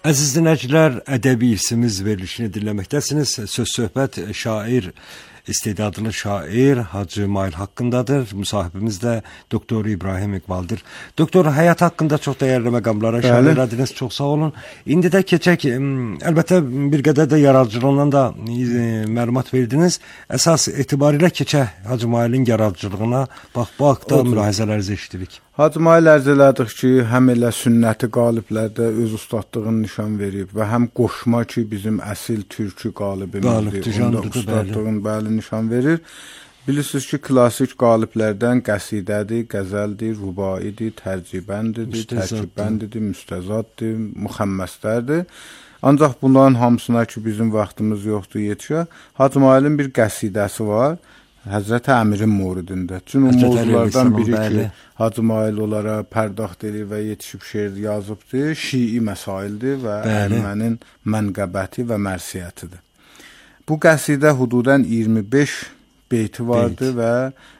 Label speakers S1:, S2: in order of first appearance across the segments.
S1: Əziz dinləyicilər, ədəbi irsimiz verilişini dinləməkdəsiniz. Söz-söhbət şair, istedadlı şair Hacı Mail haqqındadır. Müsahibimiz də Doktor İbrahim İqbaldır. Doktor, həyat haqqında çox dəyərli məqamlara işarə elədiniz. Çox sağ olun. İndi də keçək, əlbəttə bir qədər də yaradıcılığından da məlumat verdiniz. Əsas etibarilə keçək Hacı Mailin yaradıcılığına. Bax, bu haqda mülahizələrinizi eşitdirik.
S2: Hacı Mail ərz elədik ki, həm elə sünnəti qaliblərdə öz ustadlığını nişan verib və həm qoşma ki, bizim əsil türkü qalibimizdir, onda ustadlığın bəli nişan verir. Bilirsiniz ki, klasik qaliblərdən qəsidədir, qəzəldir, rubaidir, tərcibəndir, tərkibəndir, müstəzaddır, müxəmməslərdir. Ancaq bunların hamısına ki, bizim vaxtımız yoxdur yetişə. Hacı Mailin bir qəsidəsi var. Həzrəti Əmirin moridində. Çünki o mövzulardan biri ki, Hacı Mail onlara pərdaxt edir və yetişib şeir yazıbdır, şii məsaildir və Ərmənin mənqəbəti və mərsiyyətidir. Bu qəsidə hududən 25 beyti vardır və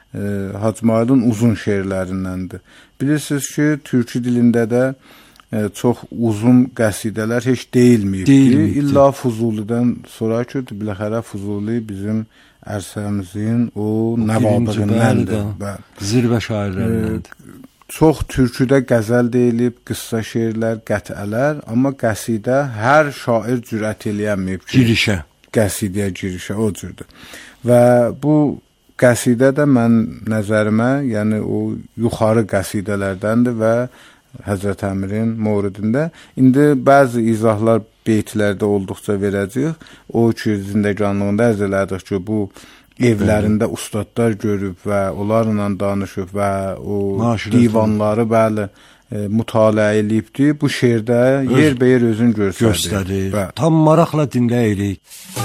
S2: Hacı Mailin uzun şeirlərindəndir. Bilirsiniz ki, türkü dilində də çox uzun qəsidələr heç deyilməyibdir. İlla Fuzulidən sonra ki, biləxərə Fuzuli bizim ərsəmizin o nəvabığındandır.
S1: Zirvə şairlərindəndir.
S2: Çox türküdə qəzəl deyilib, qıssa şeirlər, qətələr, amma qəsidə hər şair cürət eləyəməyib ki, qəsidəyə girişə o cürdür. Və bu qəsidə də mən nəzərimə, yəni o yuxarı qəsidələrdəndir və Həzrət Əmirin mövridində. İndi bəzi izahlar beytlərdə olduqca verəcəyik. O ki, zindəganlığında ərz elədik ki, bu evlərində ustadlar görüb və onlarla danışıb və o divanları bəli mütaliə eləyibdir. Bu şeirdə yer-bəyər özünü göstərir.
S1: Tam maraqla dinləyirik.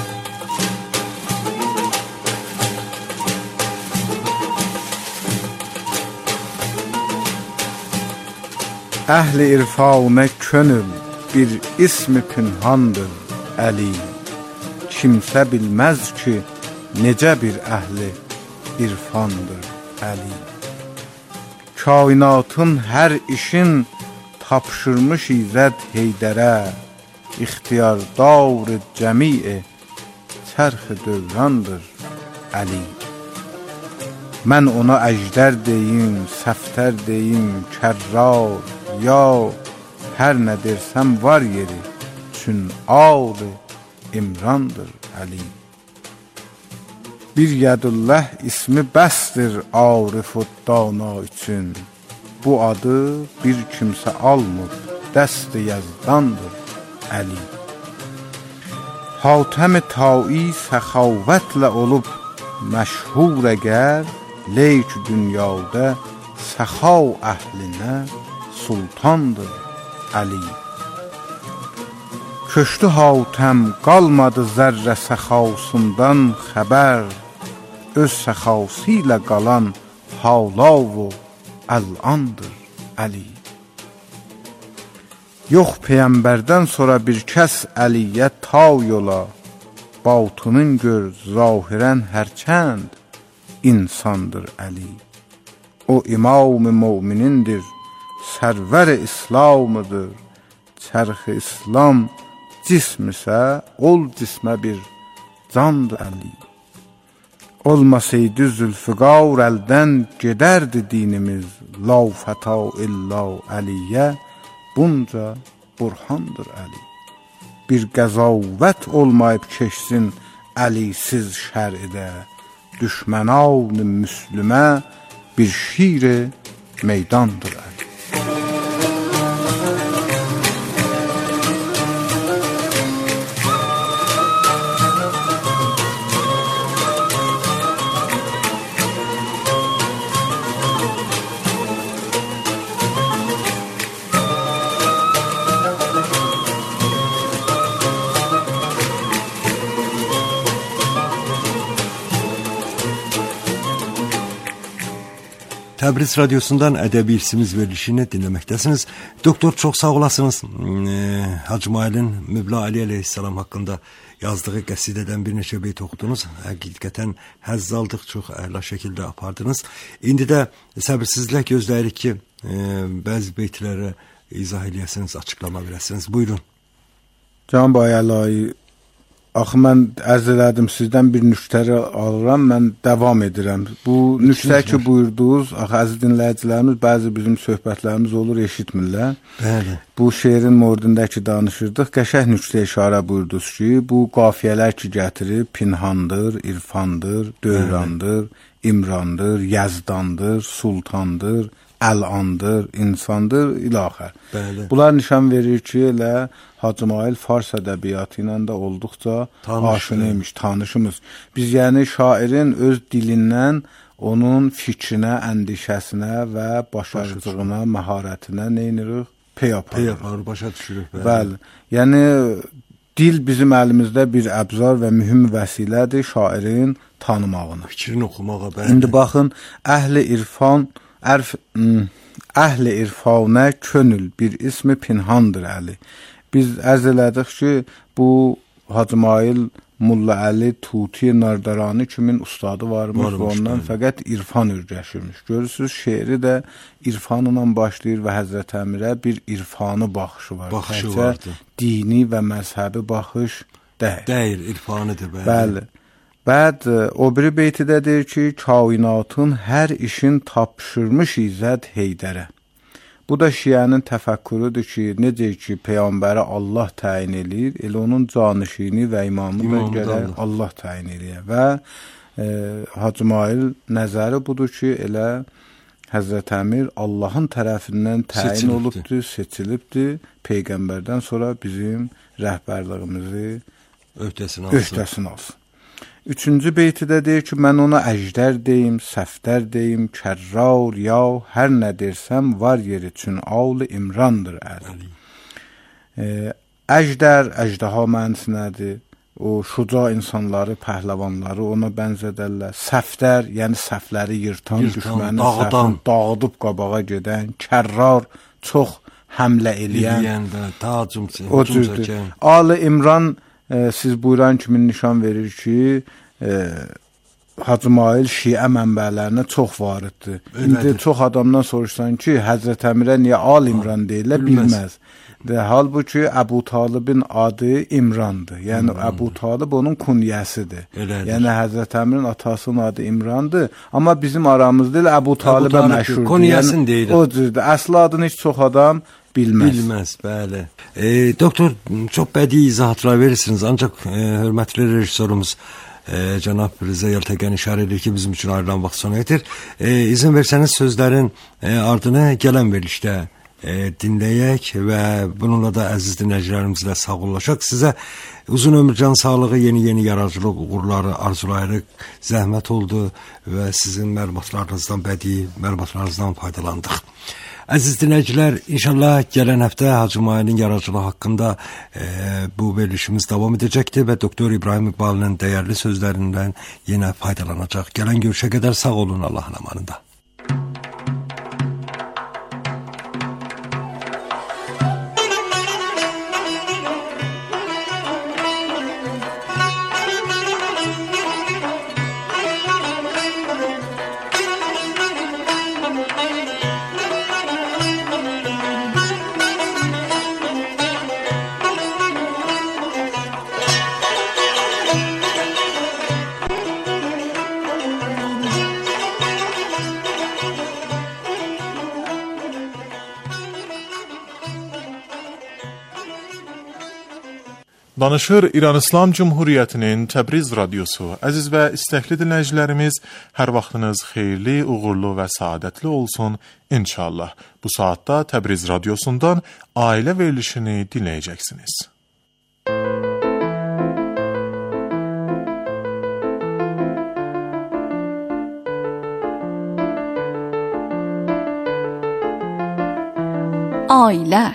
S2: Əhl-i irfanə könül bir ismi pünhandır Əli. Kimsə bilməz ki, necə bir əhl-i irfandır Əli. Kainatın hər işin tapşırmış İzzət Heydərə, İxtiyardar cəmi çərx-i dövrandır Əli. Mən ona əjdər deyim, səftər deyim, kərrar, ya hər nə dersəm var yeri, çün ağlı İmrandır Əli. Bir yədullah ismi bəsdir Arif-u dana üçün, bu adı bir kimsə almır, dəst-i yazdandır Əli. Hatəm-i tai səxavətlə olub məşhur əgər, leyk dünyada səxav əhlinə sultandır Əli. Köştü Hatəm qalmadı zərrə səxavsından xəbər, öz səxavsı ilə qalan halav-u əl-andır Əli. Yox Peyyəmbərdən sonra bir kəs Əliyə ta yola, batının gör zahirən hərçənd insandır Əli. O imam-ı müminindir, sərvər-i İslamıdır, çərx-i İslam cism isə ol cismə bir candır Əli. Olmasaydı Zülfiqar əldən gedərdi dinimiz, la fəta illa Əliyə bunca burhandır Əli. Bir qəzavət olmayıb keçsin Əlisiz şəridə, düşmənan-ı müslümə bir şir-i meydandır Əli.
S1: Təbriz Radyosu'ndan ədəbi irsimiz verilişini dinləməkdəsiniz. Doktor, çox sağ olasınız. Hacı Mailin Mübla Ali Aleyhisselam haqqında yazdığı qəsidədən bir neçə beyt oxudunuz. Həqiqətən həzz aldıq, çox əla şəkildə apardınız. İndi də səbirsizlə gözləyirik ki, bəzi beytləri izah eləyəsiniz, açıqlama verəsiniz. Buyurun.
S2: Can Bayəlay, axı mən ərz elədim sizdən bir nüktəri alıram, mən davam edirəm. Bu nüktə ki buyurdunuz, axı əziz dinləyicilərimiz, bəzi bizim söhbətlərimiz olur, eşitmirlər.
S1: Bəli.
S2: Bu şeirin mövzusundakı danışırdıq, qəşəng nüktə işarə buyurdunuz ki, bu qafiyələr ki gətirib, pinhandır, irfandır, döyrandır, İmrandır, Yazdandır, Sultandır, Əlandır, insandır, ilaxər. Bunlar nişan verir ki, elə Hacı Mail fars ədəbiyyatı ilə də olduqca aşinaymış, tanışımız. Biz yəni şairin öz dilindən onun fikrinə, əndişəsinə və başarıcılığına, məharətinə nə edirik? Pey aparır,
S1: başa düşürük.
S2: Bəli. Yəni dil bizim əlimizdə bir əbzar və mühüm vəsilədir şairin tanımağına.
S1: Fikrini oxumağa. Bəli.
S2: İndi baxın, əhli irfanə könül bir ismi pinhandır Əli. Biz ərz elədik ki, bu Hacı Mail Mulla Əli Tuti Nardarani kimin ustadı varmış və ondan fəqət irfan ürgəşirmiş. Görürsünüz, şeiri də irfanla başlayır və Həzrət Əmirə bir irfanı baxışı var.
S1: Baxışı vardı.
S2: Dini və məzhəbi baxış deyil.
S1: Deyil, irfanıdır.
S2: Bəli. Bəd o biri beytidə deyir ki, kainatın hər işin tapşırmış İzzət Heydərə. Bu da şiənin təfəkkürüdür ki, necə ki, Peyğəmbəri Allah təyin edir, elə onun canişini və imamı da gərək Allah təyin edir. Və Hacı Mail nəzəri budur ki, elə Həzrət Əmir Allahın tərəfindən təyin olubdur, seçilibdir, Peyğəmbərdən sonra bizim rəhbərliyimizi öhdəsinə alsın. Üçüncü beytidə deyir ki, mən ona əjdər deyim, səfdər deyim, kərrar, yav, hər nə dersəm var yeri üçün avl-ı İmrandır Əli. Əjdər, əjdaha mənsinədir. O şuca insanları, pəhləvanları ona bənzədərlər. Səfdər, yəni səhvləri yırtan, düşməni səhvini dağıdıb qabağa gedən, kərrar, çox həmlə eləyən, o cüzdür. Alı İmran, siz buyuran kimi nişan verir ki, Hacı Mail şiə mənbələrinə çox variddir. İndi çox adamdan soruşsan ki, Həzrət Əmirə niyə Al İmran deyirlər, bilməz. Halbuki Əbu Talibin adı İmrandır. Yəni Əbu Talib onun kunyəsidir. Yəni Həzrət Əmirin atasının adı İmrandır. Amma bizim aramızda elə Əbu Talibə məşhurdur.
S1: Kunyəsini deyir.
S2: O cüzdür. Əsl adını heç çox adam bilməz,
S1: bəli. Doktor, çox bədii izahatlar verirsiniz, ancaq hörmətli rejissorumuz cənab Rıza Yaltəqən işarə edir ki, bizim üçün ayrılan vaxt sona yetir. İzin versəniz sözlərin ardını gələn verilişdə dinləyək və bununla da əziz dinləyicilərimizlə sağollaşaq. Sizə uzun ömür, can sağlığı, yeni yaradıcılıq uğurları arzulayırıq. Zəhmət oldu və sizin məlumatlarınızdan, bədii məlumatlarınızdan faydalandıq. Əziz dinləyicilər, inşallah gələn həftə Hacı Mailin yaradıcılığı haqqında bu verilişimiz davam edəcəkdir və Doktor İbrahim İqbalın dəyərli sözlərindən yenə faydalanacaq. Gələn görüşə qədər sağ olun, Allahın amanında.
S3: Danışır İran İslam Cumhuriyyətinin Təbriz radiosu. Əziz və istəkli dinləyicilərimiz, hər vaxtınız xeyirli, uğurlu və saadətli olsun inşallah. Bu saatda Təbriz radiosundan ailə verilişini dinləyəcəksiniz.
S4: Ailə.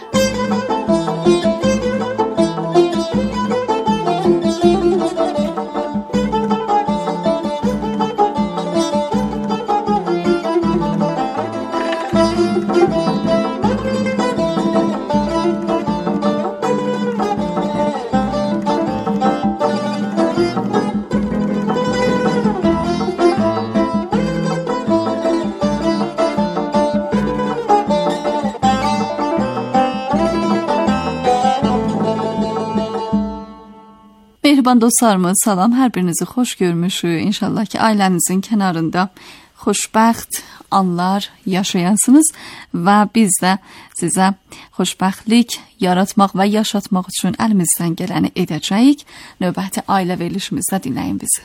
S4: Mehriban dostlarımız, salam, hər birinizi xoş görmüşük. İnşallah ki, ailənizin kənarında xoşbəxt anlar yaşayasınız və biz də sizə xoşbəxtlik yaratmaq və yaşatmaq üçün əlimizdən gələni edəcəyik. Növbəti ailə verilişimizdə dinləyin bizi.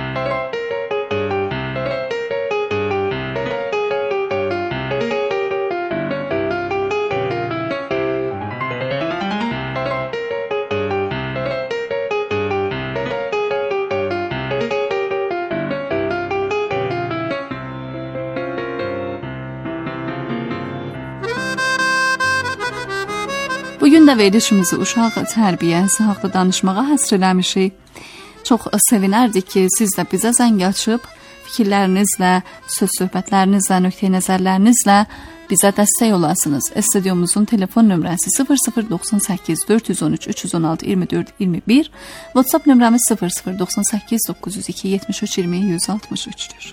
S4: Bugün də verilişimizi uşaq tərbiyəsi haqda danışmağa həsr eləmişik. Çox sevinərdik ki, siz də bizə zəng açıb, fikirlərinizlə, söz söhbətlərinizlə, nöqteyi nəzərlərinizlə bizə dəstək olasınız. Studiomuzun telefon nömrəsi 0098 413 316 24 21, WhatsApp nömrəmiz 0098 902 73 20 163'dür.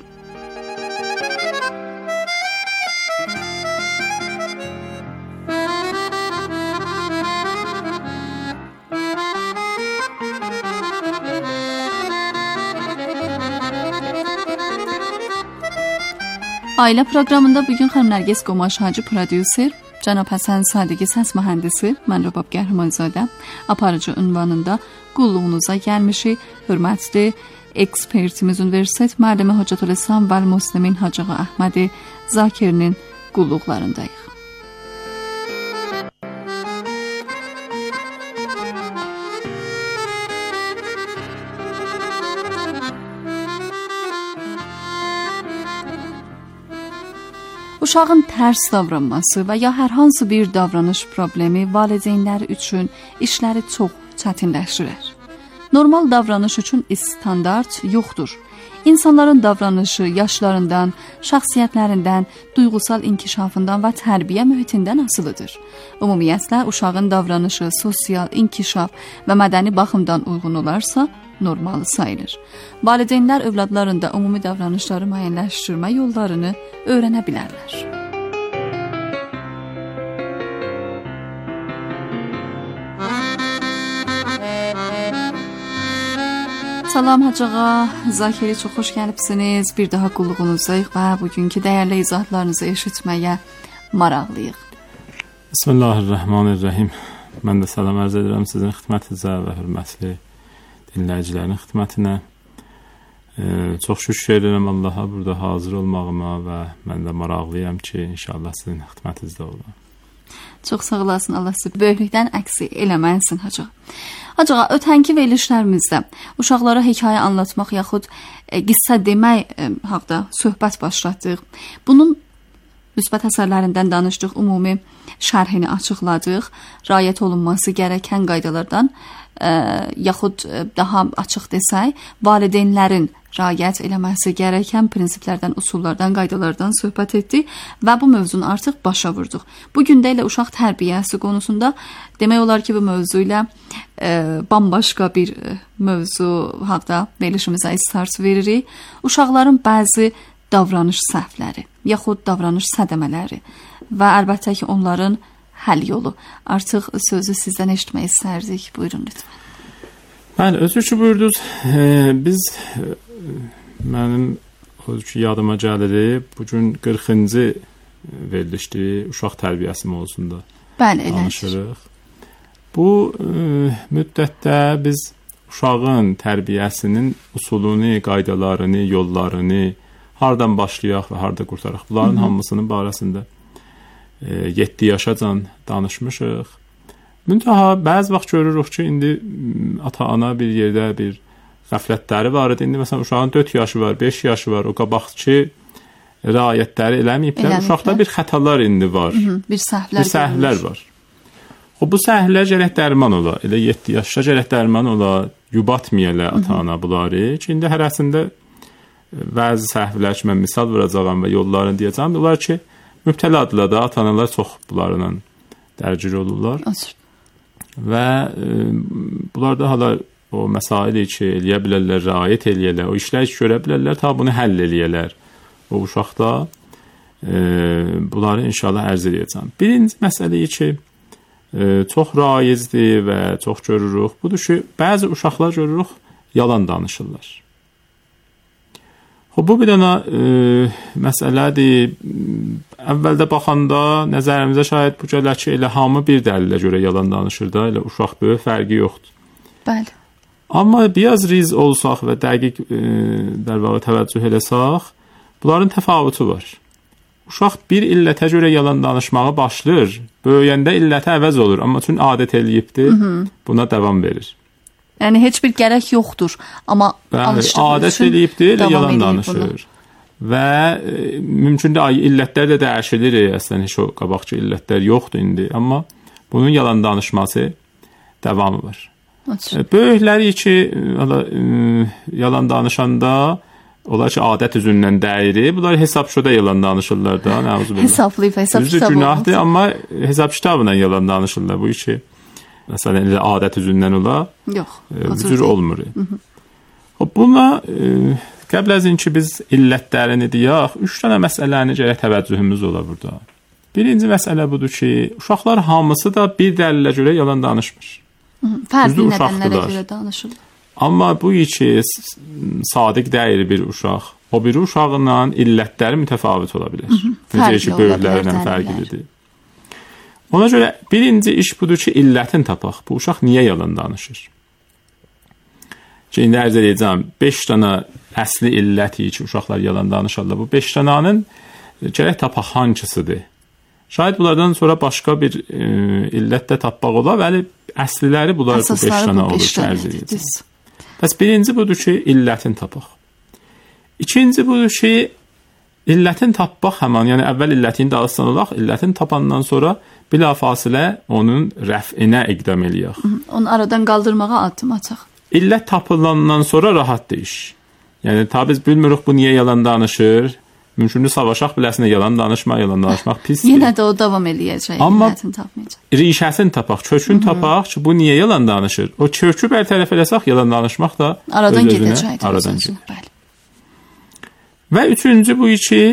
S4: Ailə proqramında bugün xanım Nərgiz Qomaş Hacı prodüser, cənab Həsən Sadiqi səs mühəndisi, mən Rəbab Qəhrəmanzadə aparıcı ünvanında qulluğunuza gəlmişik. Hörmətli ekspertimiz Universitet müəllimi Hocatül İslam və Müslimin Hacı Əhmədi Zakirinin qulluqlarındayıq. Uşağın tərs davranması və ya hər hansı bir davranış problemi valideynləri üçün işləri çox çətinləşdirir. Normal davranış üçün standart yoxdur. İnsanların davranışı yaşlarından, şəxsiyyətlərindən, duyğusal inkişafından və tərbiyə mühitindən asılıdır. Ümumiyyətlə, uşağın davranışı sosial inkişaf və mədəni baxımdan uyğun olarsa, normal sayılır. Valideynlər övladlarında ümumi davranışları müəyyənləşdirmə yollarını öyrənə bilərlər. Salam Hacığa, Zakiri, çox xoş gəlibsiniz. Bir daha qulluğunuzdayıq və bugünkü dəyərli izahatlarınızı eşitməyə maraqlıyıq.
S5: Bismillahirrahmanirrahim. Mən də salam arz edirəm sizin xidmətinizə və hörmətli dinləyicilərin xidmətinə. Çox şükür edirəm Allaha burada hazır olmağıma və mən də maraqlıyam ki, inşallah sizin xidmətinizdə olum.
S4: Çox sağ olasın, Allah sizi böyüklükdən əksi eləməsin Hacığa. Hacığa, ötənki verilişlərimizdə uşaqlara hekayə anlatmaq yaxud qissə demək haqda söhbət başlatdıq. Bunun müsbət əsərlərindən danışdıq, ümumi şərhini açıqladıq, riayət olunması gərəkən qaydalardan yaxud daha açıq desək, valideynlərin riayət eləməsi gərəkən prinsiplərdən, usullardan, qaydalardan söhbət etdik və bu mövzunu artıq başa vurduq. Bugün də elə uşaq tərbiyəsi konusunda demək olar ki, bu mövzu ilə bambaşqa bir mövzu haqda verilişimizə istars veririk. Uşaqların bəzi davranış səhvləri, yaxud davranış sədəmələri və əlbəttə ki, onların həll yolu. Artıq sözü sizdən eşitmək istərdik. Buyurun lütfən.
S5: Bəli, özür ki buyurdunuz. Biz mənim yadıma gəlir, bugün 40-cı verilişdir uşaq tərbiyəsi mövzusunda.
S4: Bəli,
S5: danışırıq. Bu müddətdə biz uşağın tərbiyəsinin usulunu, qaydalarını, yollarını, hardan başlayaq və harda qurtaraq, bunların hamısının barəsində 7 yaşacan danışmışıq. Müntəha, bəzi vaxt görürük ki, indi ata-ana bir yerdə bir qəflətləri var idi. İndi məsələn, uşağın 4 yaşı var, 5 yaşı var, o qabaqçı riayətləri eləməyiblər. Uşaqda bir xətalar indi var.
S4: Bir səhvlər
S5: var. Bu səhvlər gərək dərman ola. Elə 7 yaşda gərək dərman ola, yubatmayələ ata-ana bunları. Ki, indi hərəsində bəzi səhvlər ki, mən misal vuracağam və yollarını deyəcəm. Bunlar ki, mübtəladırlar da, ata-analar çox bunlarla dərgir olurlar. Və bunlar da hala o məsaili ki, eləyə bilərlər, riayət eləyərlər, o işlər ki, görə bilərlər, ta bunu həll eləyərlər. O uşaqda bunları inşallah ərz edəcəm. Birinci məsələyi ki, çox raizdir və çox görürük. Budur ki, bəzi uşaqlar görürük, yalan danışırlar. Bu bir dənə məsələdir. Əvvəldə baxanda nəzərimizə şayət bu gələr ki, elə hamı bir dəlillə görə yalan danışır da, elə uşaq böyük fərqi yoxdur.
S4: Bəli.
S5: Amma biraz riz olsaq və dəqiq در واقع təvəccüh eləsək, bunların təfavütü var. Uşaq bir illətə görə yalan danışmağa başlayır, böyüyəndə illətə əvəz olur, amma çünki adət eləyibdir, buna davam verir.
S4: Yəni heç bir gərək yoxdur, amma
S5: adət eləyibdir, yalan danışır. Və mümkündür illətlər də dəyişilir, əslən heç o qabaqçı illətlər yoxdur indi, amma bunun yalan danışması davamı var. Böyükləri ki, yalan danışanda olar ki, adət üzündən dəyir, bunlar hesab-şoda yalan danışırlar da, nəuzubillah.
S4: Hesablayıb, hesab kitabı.
S5: Günahdır, amma hesab kitabla yalan danışırlar bu işi. Məsələn, elə adət üzündən ola, cür olmur. Buna, qəbl əzin ki, biz illətlərini deyək, 3 dənə məsələni gərək təvəccühümüz ola burada. Birinci məsələ budur ki, uşaqlar hamısı da bir dəlillə görə yalan danışmır.
S4: Fərqli nədənlərə görə danışırlar.
S5: Amma bu ki, sadiq deyil bir uşaq, o biri uşağınla illətləri mütəfavit ola bilir. Necə ki, böyüklərlə fərqlidir. Ona görə birinci iş budur ki, illətin tapaq. Bu uşaq niyə yalan danışır? İndi ərz edəcəm, 5 dənə əsli illəti ki, uşaqlar yalan danışırlar. Bu 5 dənənin gərək tapaq hansısıdır? Şayət bunlardan sonra başqa bir illət də tapmaq ola, bəli, əsliləri bunlar bu 5 dənə olur ki, ərz edəcəm. Bəs birinci budur ki, illətin tapaq. İkinci budur ki, illətin tapmaq həman, yəni əvvəl illətin dağıstan olaq, illətin tapandan sonra bilafasilə onun rəfinə iqdam eləyək.
S4: Onu aradan qaldırmağa addım ataq.
S5: İllət tapılandan sonra rahatdır iş. Yəni, ta biz bilmirik bu niyə yalan danışır. Mümkündür savaşaq biləsinə yalan danışmaq pisdir.
S4: Yenə də o davam eləyəcək, illətin tapmayacaq.
S5: Rişəsini tapaq, kökünü tapaq ki, bu niyə yalan danışır? O kökü bərtərəf eləsək, yalan danışmaq da
S4: aradan gedəcək. Aradan gedəcək.
S5: Və üçüncü bu ki,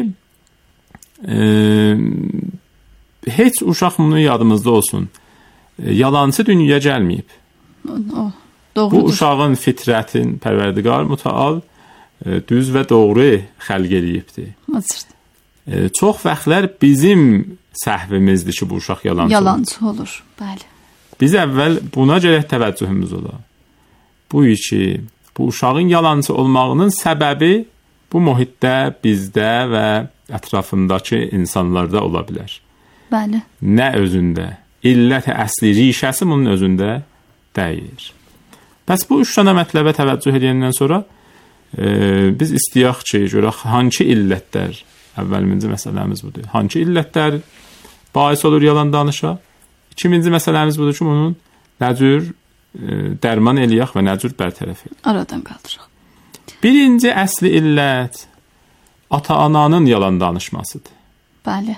S5: heç uşaq bunu yadımızda olsun. Yalancı dünyaya gəlməyib.
S4: Doğrudur.
S5: Bu uşağın fitrətin Pərverdigar Mütəal düz və doğru xəlq eləyibdir. Çox vaxtlar bizim səhvimizdir ki, bu uşaq yalancı olur.
S4: Bəli.
S5: Biz əvvəl buna gərək təvəccühümüz ola. Bu ki, bu uşağın yalancı olmağının səbəbi bu mühitdə, bizdə və ətrafındakı insanlarda ola bilər.
S4: Bəli.
S5: Nə özündə? İllət-i əsli, rişəsi bunun özündə deyir. Bəs bu 3 dənə mətləbə təvəccüh edəndən sonra biz istəyək ki, görək hansı illətlər, əvvəlinci məsələmiz budur. Hansı illətlər bais olur yalan danışa? İkinci məsələmiz budur ki, bunun nə cür dərman eləyək və nə cür bərtərəf eləyək?
S4: Aradan qaldıraq.
S5: Birinci əsli illət ata-ananın yalan danışmasıdır.
S4: Bəli.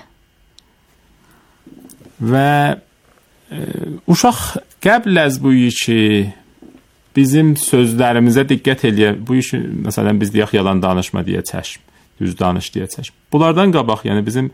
S5: Və uşaq qəbl əz bu ki, bizim sözlərimizə diqqət eləyə, bu işi, məsələn, biz deyək, yalan danışma deyə çəşm, düz danış deyə çəşm. Bunlardan qabaq, yəni bizim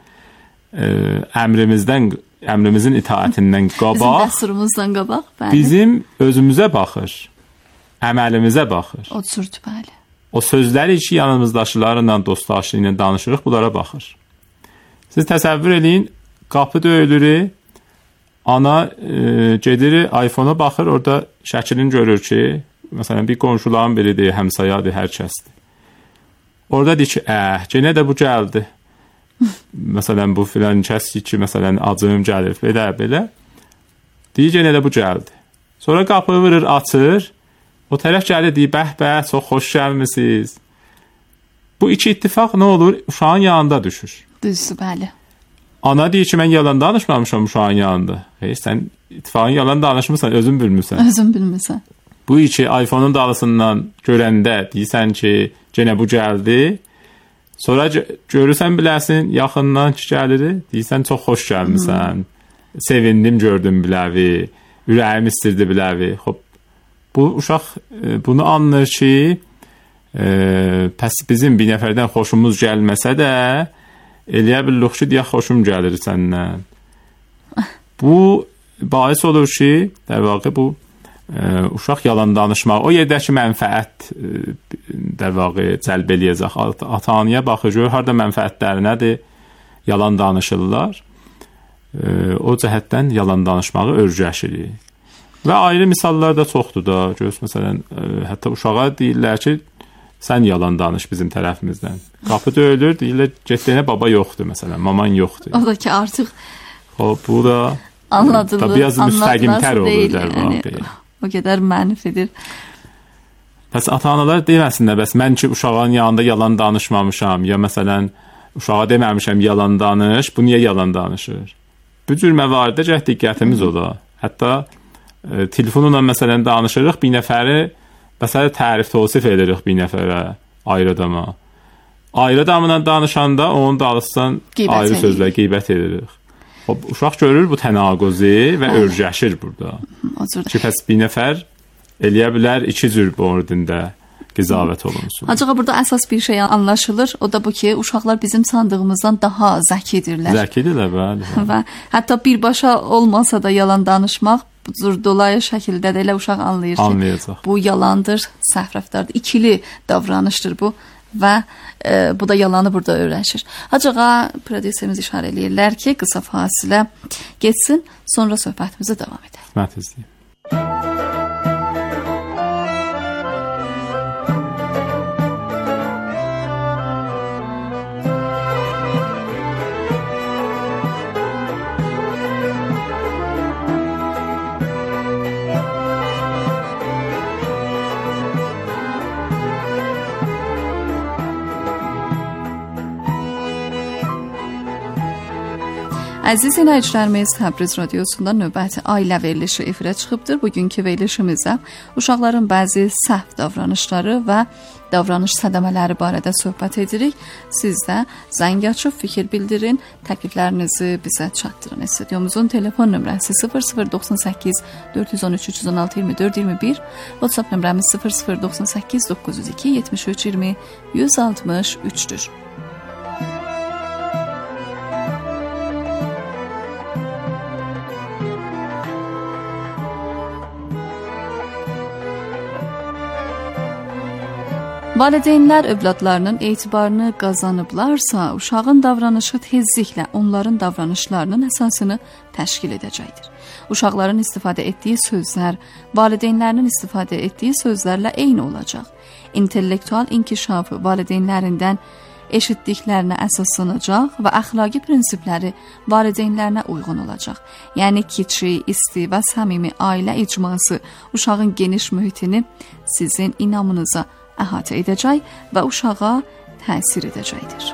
S5: əmrimizin itaətindən qabaq,
S4: bizim dəsturumuzdan qabaq, bəli.
S5: Bizim özümüzə baxır, əməlimizə baxır.
S4: O cürdür, bəli.
S5: O sözləri ki, yanımızdaşılarla, dostdaşlığı ilə danışırıq, bunlara baxır. Siz təsəvvür eləyin, qapı döyülür, ana gedir, iPhone-a baxır, orada şəklini görür ki, məsələn, bir qonşuların biridir, həmsayadır, hər kəsdir. Orada deyir ki, yenə də bu gəldi. Məsələn, bu filan kəs ki, məsələn, acım gəlir, belə. Deyir, yenə də bu gəldi. Sonra qapı vurur, açır, o tərəf gəlir, deyir, bəh, çox xoş gəlmişsiniz. Bu iki ittifaq nə olur? Uşağın yanında düşür.
S4: Düzdür, bəli.
S5: Ana deyir ki, mən yalan danışmamışam uşağın yanında. Sən ittifaqın yalan danışmırsan, özün bilmirsən.
S4: Özün bilmirsən.
S5: Bu iki iPhone-un dalısından görəndə deyirsən ki, yenə bu gəldi. Sonra görürsən biləsin, yaxından ki gəlir, deyirsən çox xoş gəlmişsən. Sevindim, gördüm biləvi. Ürəyim istirdi biləvi. Bu uşaq bunu anlar ki, pəs bizim bir nəfərdən xoşumuz gəlməsə də, eləyə bilirik ki, deyək, xoşum gəlir səndən. Bu, bais olur ki, der vaqı bu uşaq yalan danışmaq, o yerdəki mənfəət də vaqe cəlb eləyəcək. Ata-anaya baxır, gör harda mənfəətləri nədir, yalan danışırlar. O cəhətdən yalan danışmağı öyrəşirik. Və ayrı misallar da çoxdur da. Görürsünüz, məsələn, hətta uşağa deyirlər ki, sən yalan danış bizim tərəfimizdən. Qapı döyülür, deyirlər, getdiyinə baba yoxdur, məsələn, maman yoxdur.
S4: O da ki, artıq
S5: bu da
S4: anladılır,
S5: biraz müstəqimtər olur der
S4: yəni, o qədər mənfidir.
S5: Bəs ata-analar deməsinlər, bəs mən ki, uşağın yanında yalan danışmamışam, ya məsələn, uşağa deməmişəm yalan danış, bu niyə yalan danışır? Bu cür məvaridə cəhd diqqətimiz ola. Hətta telefonla məsələn danışırıq, bir nəfəri məsələn tərif tövsif edirik bir nəfərə, ayrı adama. Ayrı adamla danışanda onun dalısından ayrı sözlər qeybət edirik. Uşaq görür bu tənaqüzü və öyrəşir burada. Ki, pəs bir nəfər eləyə bilər iki cür borudində qizavət olunsun.
S4: Acaba burada əsas bir şey anlaşılır. O da bu ki, uşaqlar bizim sandığımızdan daha zəkidirlər.
S5: Zəkidirlər, bəli.
S4: Və hətta birbaşa olmasa da yalan danışmaq bu cür dolayı şəkildə də elə uşaq anlayır ki, bu yalandır, səhv rəftardır, ikili davranışdır bu və bu da yalanı burada öyrəşir. Acaba prodüserimiz işarə eləyirlər ki, qısa fasilə getsin, sonra söhbətimizə davam edək.
S5: Xidmət istəyim.
S4: Əziz dinləyicilərimiz, Təbriz Radiosunda növbəti ailə verilişi efirə çıxıbdır. Bugünkü verilişimizdə uşaqların bəzi səhv davranışları və davranış sədəmələri barədə söhbət edirik. Siz də zəng açıb fikir bildirin, təkliflərinizi bizə çatdırın. Stüdyomuzun telefon nömrəsi 0098 413 316 24 21, WhatsApp nömrəmiz 0098 902 73 20 163-dür. Valideynlər övladlarının etibarını qazanıblarsa, uşağın davranışı tezliklə onların davranışlarının əsasını təşkil edəcəkdir. Uşaqların istifadə etdiyi sözlər, valideynlərinin istifadə etdiyi sözlərlə eyni olacaq. İntellektual inkişafı valideynlərindən eşitdiklərinə əsaslanacaq və əxlaqi prinsipləri valideynlərinə uyğun olacaq. Yəni kiçik, isti və səmimi ailə icması uşağın geniş mühitini sizin inamınıza əhatə edəcək və uşağa təsir edəcəkdir.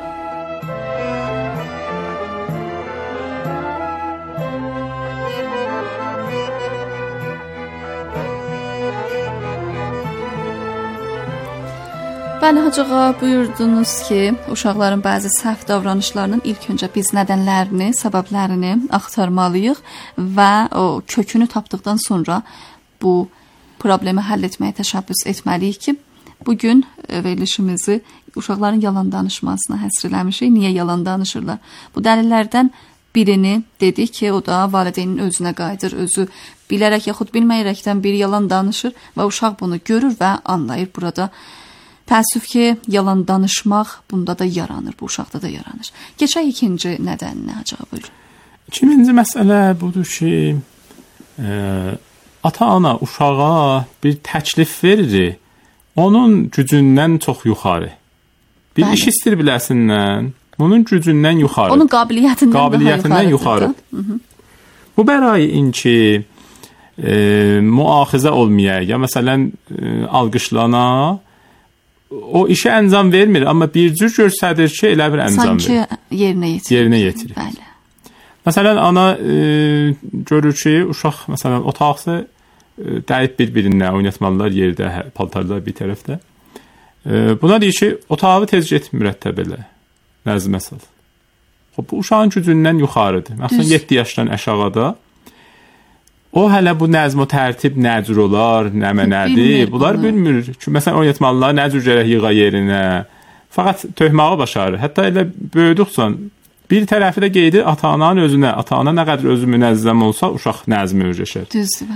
S4: Bəli, Hacığa, buyurdunuz ki, uşaqların bəzi səhv davranışlarının ilk öncə biz nədənlərini, səbəblərini axtarmalıyıq və o kökünü tapdıqdan sonra bu problemi həll etməyə təşəbbüs etməliyik ki, bugün verilişimizi uşaqların yalan danışmasına həsr eləmişik. Niyə yalan danışırlar? Bu dəlillərdən birini dedik ki, o da valideynin özünə qayıdır, özü bilərək yaxud bilməyərəkdən bir yalan danışır və uşaq bunu görür və anlayır. Burada təəssüf ki, yalan danışmaq bunda da yaranır, bu uşaqda da yaranır. Keçək ikinci nədəninə, Hacığa, buyurun.
S5: İkinci məsələ budur ki, ata-ana uşağa bir təklif verir, onun gücündən çox yuxarı. Bir iş istəyir biləsindən, bunun gücündən yuxarı.
S4: Onun qabiliyyətindən
S5: yuxarı. Bu bərayin ki, müaxizə olmayaq, ya məsələn, alqışlana, o işi əncam vermir, amma bir cür göstərir ki, elə bir əncam verir.
S4: Sanki yerinə yetirir.
S5: Bəli. Məsələn, ana görür ki, uşaq, məsələn, otaqsa dəyib bir-birinə oynatmalılar yerdə, paltarlar bir tərəfdə. Buna deyir ki, otağı tez get mürəttəb elə, nəzmə sal. Bu uşağın gücündən yuxarıdır. Məsələn, 7 yaşdan aşağıda o hələ bu nəzm o tərtib nə cür olar, nədir, bunlar bilmir. Çünki məsələn oynatmalılar nə cür gərək yığa yerinə. Fəqət töhməyi başarır. Hətta elə böyüdükcə bir tərəfi də qeydir ata-ananın özünə. Ata-ana nə qədər özü münəzzəm olsa, uşaq nəzmi öyrəşər.
S4: Düzdür, bəli.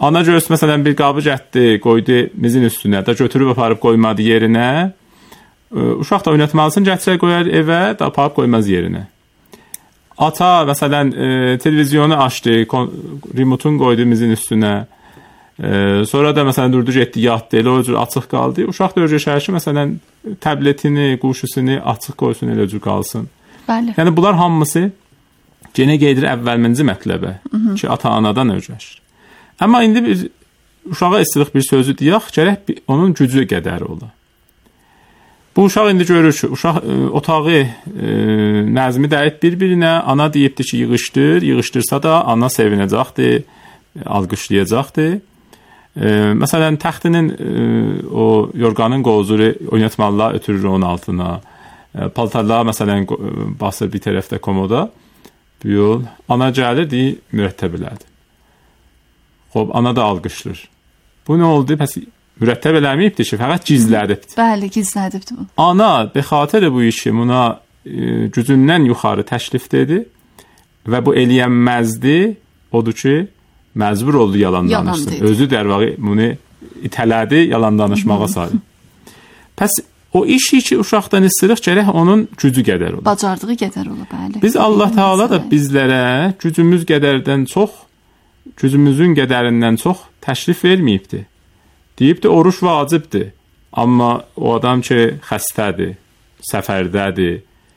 S5: Ana göz məsələn bir qabı gətdi, qoydu mizin üstünə, da götürüb aparıb qoymadı yerinə. Uşaq da oynatmalısın, gətirə qoyar evə, da aparıb qoymaz yerinə. Ata məsələn televizyonu açdı, remotun qoydu mizin üstünə. Sonra da məsələn durdu getdi, yatdı, elə o cür açıq qaldı. Uşaq da öyrəşər ki, məsələn tabletini, quşusunu açıq qoysun, elə cür qalsın.
S4: Bəli.
S5: Yəni bunlar hamısı yenə gedir əvvəlminci mətləbə ki, ata-anadan öyrəşir. Amma indi biz uşağa istilik bir sözü deyək, gərək onun gücü qədəri ola. Bu uşaq indi görür ki, uşaq otağı nəzmi dəyib bir-birinə, ana deyibdi ki, yığışdırsa da ana sevinəcəkdir, alqışlayacaqdır. Məsələn, təxtinin o yorğanın qovzuru oynatmalılar ötürür onun altına. Paltarlar məsələn basır bir tərəfdə komoda. Bu yol ana gəlir, deyir, mürəttəb elədi. Xob, ana da alqışlır. Bu nə oldu? Pəs mürəttəb eləməyibdi ki, fəqət gizlədibdi.
S4: Bəli, gizlədibdi bu.
S5: Ana be xatir bu işi buna gücündən yuxarı təklif dedi və bu eləyənməzdi. Odur ki, məcbur oldu yalan danışsın. Özü dərvağı bunu itələdi, yalan danışmağa saldı. Pəs o işi ki, uşaqdan istəyirik, gərək onun gücü qədər olur.
S4: Bacardığı qədər olur, bəli.
S5: Biz Allah Teala da bizlərə gücümüz qədərdən çox, gücümüzün qədərindən çox təşrif verməyibdi. Deyibdi, oruç vacibdir. Amma o adam ki, xəstədir, səfərdədir,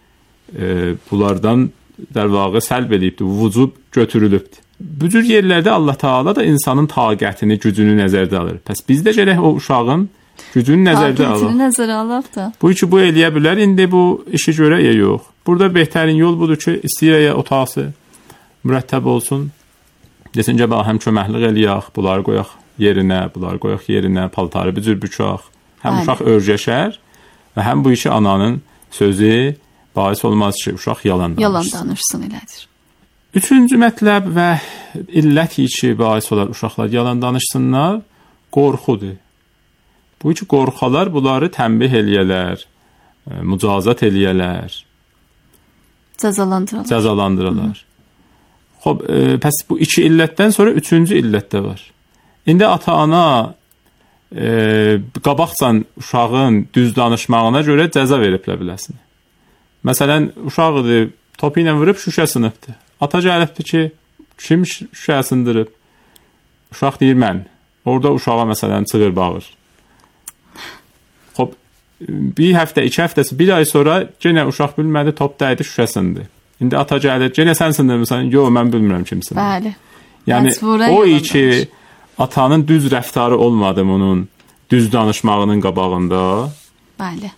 S5: bunlardan dərvağı səlb edibdi, vücub götürülübdür. Bu cür yerlərdə Allah Teala da insanın taqətini, gücünü nəzərdə alır. Pəs biz də gərək o uşağın gücünü nəzərdə alaq.
S4: Taqətini nəzərə alaq da.
S5: Bu işi bu eləyə bilər, indi bu işi görə ya yox. Burada betərin yol budur ki, istəyir ya otaqsı mürəttəb olsun. Desin ki, həm köməklik eləyək, bunları qoyaq yerinə, paltarı bir cür bükək. Həm uşaq öyrəşər və həm bu işi ananın sözü bais olmaz ki, uşaq yalan danışsın.
S4: Yalan danışsın elədir.
S5: Üçüncü mətləb və illət ki, bais olar uşaqlar yalan danışsınlar, qorxudur. Bu iki qorxalar bunları tənbih eləyələr, mücazat eləyələr, cəzalandırırlar. Xob, pəs bu iki illətdən sonra üçüncü illət də var. İndi ata-ana qabaqcan uşağın düz danışmağına görə cəza veriblə biləsin. Məsələn, uşaqdır, topu ilə vurub şüşə sınıbdır. Ata gəlibdir ki, kim şüşə sındırıb? Uşaq deyir, mən. Orada uşağa məsələn çığır bağır. Xob, bir həftə, 2 həftəsi, 1 ay sonra yenə uşaq bilmədi, top dəydi, şüşə sındı. İndi ata gəlir, yenə sən sındırmısan? Yox, mən bilmirəm kim sındı.
S4: Bəli.
S5: Yəni, o iki atanın düz rəftarı olmadı onun düz danışmağının qabağında.
S4: Bəli.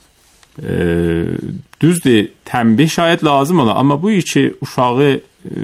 S5: Düzdür, tənbih şayət lazım ola, amma bu iki uşağı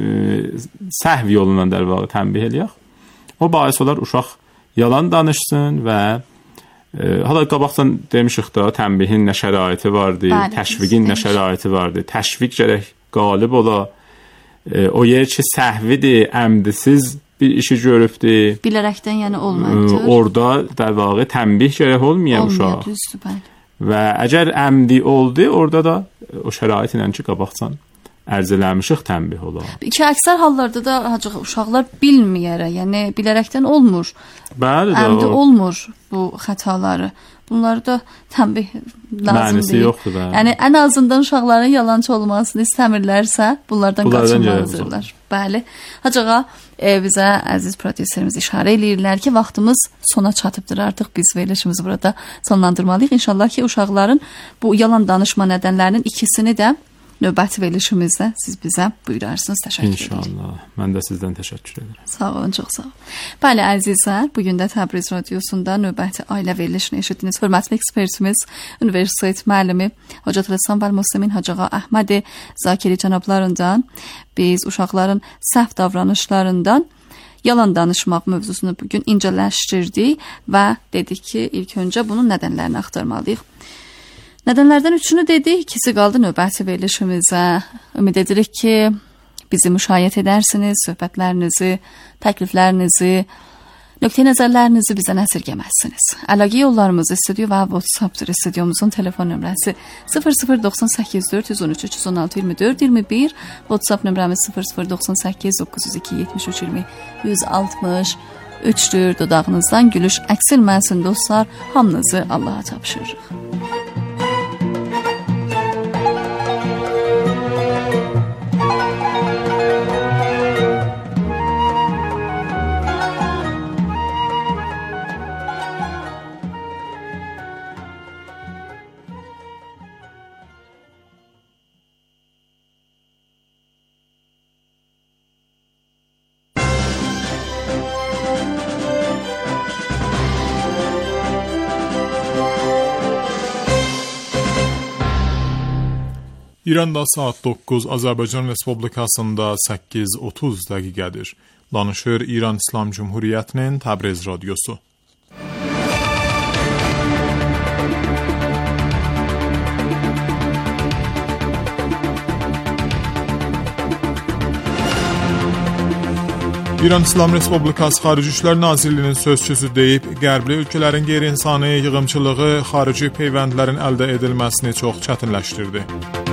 S5: səhv yolundan dərvağı tənbih eləyək. O bais olar uşaq yalan danışsın və hala qabaqdan demişik da, tənbihin nə şəraiti vardı, təşviqin nə şəraiti vardı. Təşviq gərək qalib ola. O yer ki, səhvidir, əmdisiz bir işi görübdür.
S4: Bilərəkdən yəni olmalıdır.
S5: Orada dərvağı tənbih gərək olmayan uşaq.
S4: Olmuyor, düzdür, bəli.
S5: Və əgər əmdi oldu, orada da o şərait ilə ki, qabaqcan ərz eləmişik tənbih olar.
S4: Ki, əksər hallarda da uşaqlar bilməyərək, yəni bilərəkdən olmur.
S5: Bəli,
S4: əmdi olmur bu xətaları. Bunları da tənbih lazım
S5: mənisi
S4: deyil.
S5: Yoxdur, bəli.
S4: Yəni ən azından uşaqların yalançı olmasını istəmirlərsə, bunlardan qaçınmalıdırlar. Bəli. Hacağa bizə əziz prodüserimiz işarə eləyirlər ki, vaxtımız sona çatıbdır. Artıq biz verilişimizi burada sonlandırmalıyıq. İnşallah ki, uşaqların bu yalan danışma nədənlərinin ikisini də növbəti verilişimizdə siz bizə buyurarsınız. Təşəkkür ederim.
S5: İnşallah. Mən də sizdən təşəkkür edirəm.
S4: Sağ olun, çox sağ olun. Bəli, əzizlər, bugün də Təbriz Radiosunda növbəti ailə verilişini eşitdiniz. Hörmətli ekspertimiz, universitet müəllimi Hacı Rəssam Müslimin Hacığa Əhmədi Zakiri cənablarından biz uşaqların səhv davranışlarından yalan danışmaq mövzusunu bugün incələşdirdik və dedik ki, ilk öncə bunun nədənlərini axtarmalıyıq. Nədənlərdən üçünü dedik, ikisi qaldı növbəti verilişimizə. Ümid edirik ki, bizi müşahidə edərsiniz, söhbətlərinizi, təkliflərinizi, nöqteyi nəzərlərinizi bizə əsirgəməzsiniz. Əlaqə yollarımız studio və WhatsApp studiomuzun telefon nömrəsi 0098 413 316 24 21, WhatsApp nömrəmiz 0098 902 73 20 163. öçdür, dodağınızdan gülüş əksilməsin dostlar. Hamınızı Allaha tapşırırıq.
S3: İranda saat 9, Azərbaycan Respublikasında 8:30 dəqiqədir. Danışır İran İslam Cumhuriyyətinin Təbriz radiosu. İran İslam Respublikası Xarici İşlər Nazirliyinin sözçüsü deyib, qərbli ölkələrin qeyri-insani yığımçılığı xarici peyvəndlərin əldə edilməsini çox çətinləşdirdi.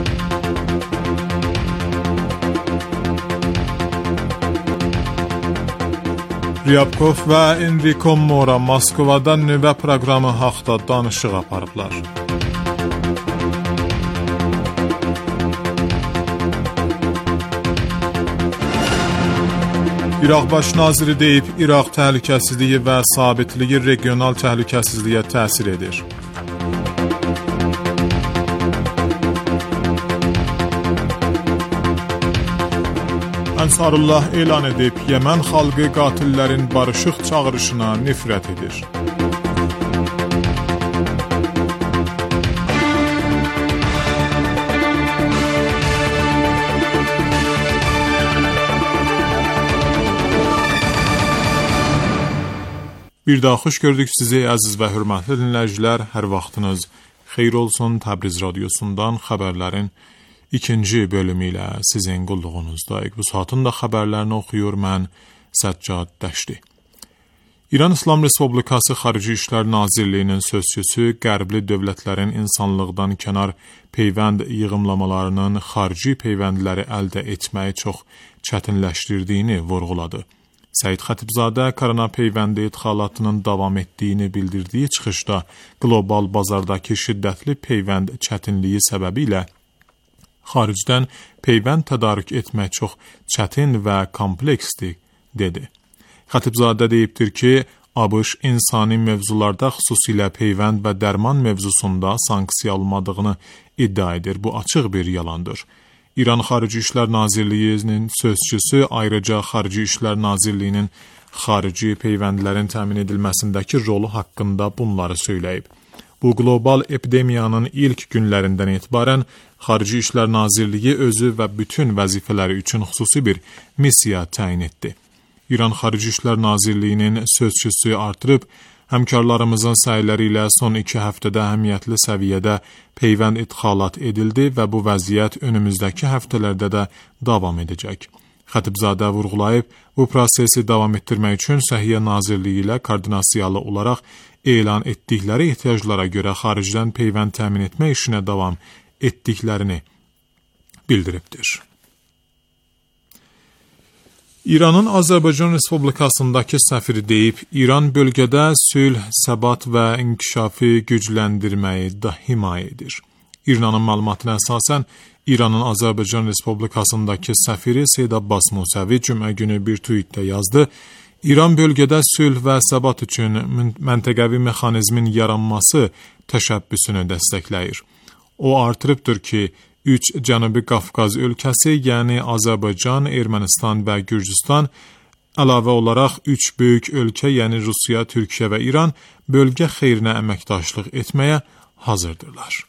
S3: Ryabkov və Enrico Mora Moskvada nüvə proqramı haqda danışıq aparıblar. İraq Baş naziri deyib, İraq təhlükəsizliyi və sabitliyi regional təhlükəsizliyə təsir edir. Ansarullah elan edib, Yemen xalqı qatillərin barışıq çağırışına nifrət edir. Bir daha xoş gördük sizi əziz və hörmətli dinləyicilər. Hər vaxtınız xeyir olsun. Təbriz radiosundan xəbərlərin ikinci bölümü ilə sizin qulluğunuzdayıq. Bu saatin də xəbərlərini oxuyur mən Səccad Dəşti. İran İslam Respublikası Xarici İşlər Nazirliyinin sözçüsü qərbli dövlətlərin insanlıqdan kənar peyvənd yığımlamalarının xarici peyvəndləri əldə etməyi çox çətinləşdirdiyini vurğuladı. Səid Xətibzadə korona peyvəndi idxalatının davam etdiyini bildirdiyi çıxışda qlobal bazardakı şiddətli peyvənd çətinliyi səbəbilə xaricdən peyvənd tədarük etmək çox çətin və kompleksdir, dedi. Xətibzadə deyibdir ki, ABŞ insani mövzularda xüsusilə peyvənd və dərman mövzusunda sanksiya almadığını iddia edir. Bu açıq bir yalandır. İran Xarici İşlər Nazirliyinin sözçüsü ayrıca Xarici İşlər Nazirliyinin xarici peyvəndlərin təmin edilməsindəki rolu haqqında bunları söyləyib. Bu qlobal epidemiyanın ilk günlərindən etibarən Xarici İşlər Nazirliyi özü və bütün vəzifələri üçün xüsusi bir missiya təyin etdi. İran Xarici İşlər Nazirliyinin sözçüsü artırıb, həmkarlarımızın səyləri ilə son 2 həftədə əhəmiyyətli səviyyədə peyvənd idxalat edildi və bu vəziyyət önümüzdəki həftələrdə də davam edəcək. Xətibzadə vurğulayıb, bu prosesi davam etdirmək üçün Səhiyyə Nazirliyi ilə koordinasiyalı olaraq elan etdikləri ehtiyaclara görə xaricdən peyvənd təmin etmə işinə davam etdiklərini bildiribdir. İranın Azərbaycan Respublikasındakı səfiri deyib, İran bölgədə sülh, səbat və inkişafı gücləndirməyi da himayə edir. İranın məlumatına əsasən, İranın Azərbaycan Respublikasındakı səfiri Seyd Abbas Musəvi cümə günü bir tweetdə yazdı, İran bölgədə sülh və səbat üçün məntəqəvi mexanizmin yaranması təşəbbüsünü dəstəkləyir. O artırıbdır ki, 3 Cənubi Qafqaz ölkəsi, yəni Azərbaycan, Ermənistan və Gürcüstan, əlavə olaraq 3 böyük ölkə, yəni Rusiya, Türkiyə və İran, bölgə xeyrinə əməkdaşlıq etməyə hazırdırlar.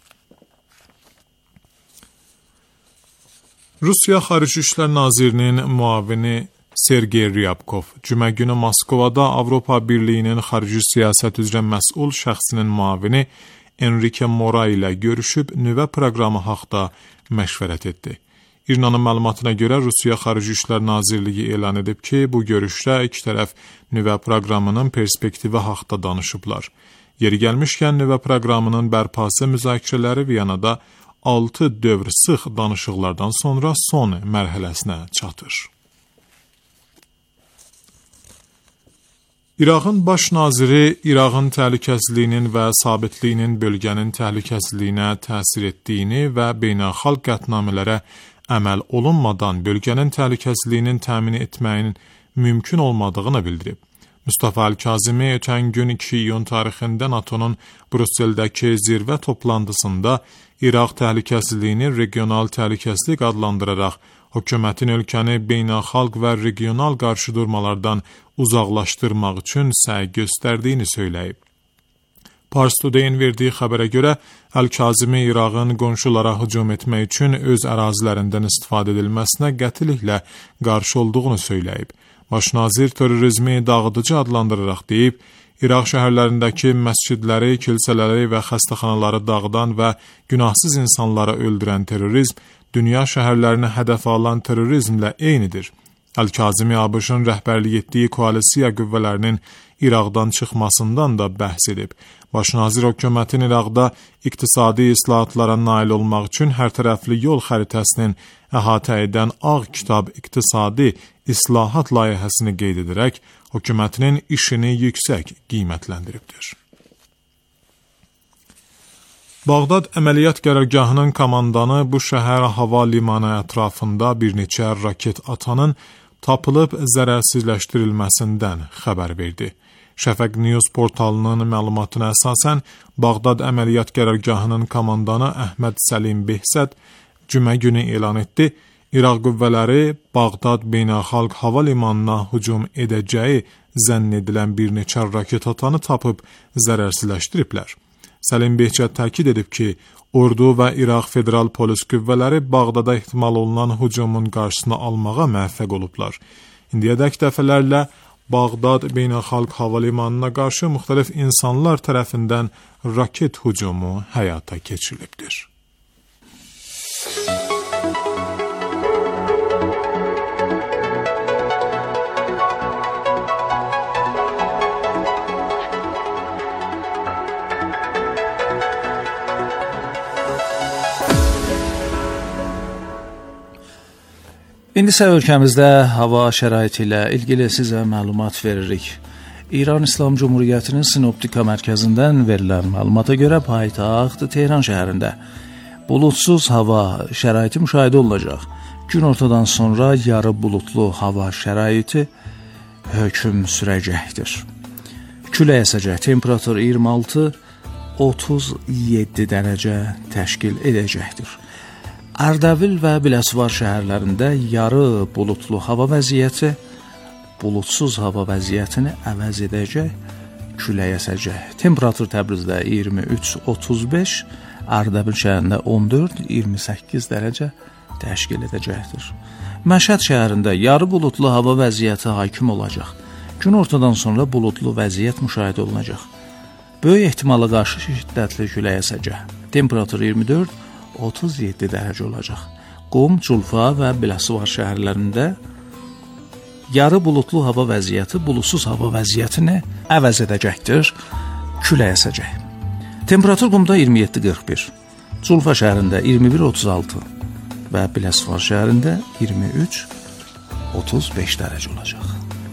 S3: Rusiya Xarici İşlər Nazirinin müavini Sergey Ryabkov cümə günü Moskvada Avropa Birliyinin xarici siyasət üzrə məsul şəxsinin müavini Enrico Mora ilə görüşüb nüvə proqramı haqda məşvərət etdi. İranın məlumatına görə Rusiya Xarici İşlər Nazirliyi elan edib ki, bu görüşdə iki tərəf nüvə proqramının perspektivi haqda danışıblar. Yeri gəlmişkən nüvə proqramının bərpası müzakirələri Viyanada 6 dövr sıx danışıqlardan sonra son mərhələsinə çatır. İraqın baş naziri İraqın təhlükəsizliyinin və sabitliyinin bölgənin təhlükəsizliyinə təsir etdiyini və beynəlxalq qətnamələrə əməl olunmadan bölgənin təhlükəsizliyinin təmin etməyin mümkün olmadığını bildirib. Mustafa Əl-Kazimi ötən gün 2 iyun tarixində NATO'nun Brüsseldəki zirvə toplantısında İraq təhlükəsizliyini regional təhlükəsizlik adlandıraraq hökumətin ölkəni beynəlxalq və regional qarşıdurmalardan uzaqlaşdırmaq üçün səy göstərdiyini söyləyib. Pars Today-in verdiyi xəbərə görə Əl-Kazimi İraqın qonşulara hücum etmək üçün öz ərazilərindən istifadə edilməsinə qətiliklə qarşı olduğunu söyləyib. Baş nazir terrorizmi dağıdıcı adlandıraraq deyib, İraq şəhərlərindəki məscidləri, kilsələri və xəstəxanaları dağıdan və günahsız insanları öldürən terrorizm, dünya şəhərlərini hədəf alan terrorizmlə eynidir. Əl-Kazimi ABŞ-ın rəhbərlik etdiyi koalisiya qüvvələrinin İraqdan çıxmasından da bəhs edib. Baş nazir hökumətin İraqda iqtisadi islahatlara nail olmaq üçün hərtərəfli yol xəritəsinin əhatə edən Ağ Kitab iqtisadi islahat layihəsini qeyd edərək, hökumətinin işini yüksək qiymətləndiribdir. Bağdad əməliyyat qərargahının komandanı bu şəhər hava limanı ətrafında bir neçə raket atanın tapılıb zərərsizləşdirilməsindən xəbər verdi. Şəfəq News portalının məlumatına əsasən, Bağdad əməliyyat qərargahının komandanı Əhməd Səlim Behzəd cümə günü elan etdi, İraq qüvvələri Bağdad beynəlxalq hava limanına hücum edəcəyi zənn edilən bir neçə raket atanı tapıb zərərsizləşdiriblər. Səlim Behzəd təkid edib ki, ordu və İraq federal polis qüvvələri Bağdada ehtimal olunan hücumun qarşısını almağa müvəffəq olublar. İndiyədək dəfələrlə Bağdad beynəlxalq hava limanına qarşı müxtəlif insanlar tərəfindən raket hücumu həyata keçirilibdir.
S6: İndi isə ölkəmizdə hava şəraiti ilə ilgili sizə məlumat veririk. İran İslam Cumhuriyyətinin Sinoptika mərkəzindən verilən məlumata görə paytaxt Tehran şəhərində bulutsuz hava şəraiti müşahidə olunacaq. Gün ortadan sonra yarı bulutlu hava şəraiti hökm sürəcəkdir. Külək əsəcək, temperatur 26-37 dərəcə təşkil edəcəkdir. Ərdəbil və Biləsuvar şəhərlərində yarı bulutlu hava vəziyyəti bulutsuz hava vəziyyətini əvəz edəcək, külək əsəcək. Temperatur Təbrizdə 23-35, Ərdəbil şəhərində 14-28 dərəcə təşkil edəcəkdir. Məşhəd şəhərində yarı bulutlu hava vəziyyəti hakim olacaq. Gün ortadan sonra bulutlu vəziyyət müşahidə olunacaq. Böyük ehtimala qarşı şiddətli külək əsəcək. Temperatur 24-37 dərəcə olacaq. Qum, Culfa və Biləsuvar şəhərlərində yarı bulutlu hava vəziyyəti bulutsuz hava vəziyyətini əvəz edəcəkdir, külək əsəcək. Temperatur Qumda 27-41, Culfa şəhərində 21-36 və Biləsuvar şəhərində 23-35 dərəcə olacaq.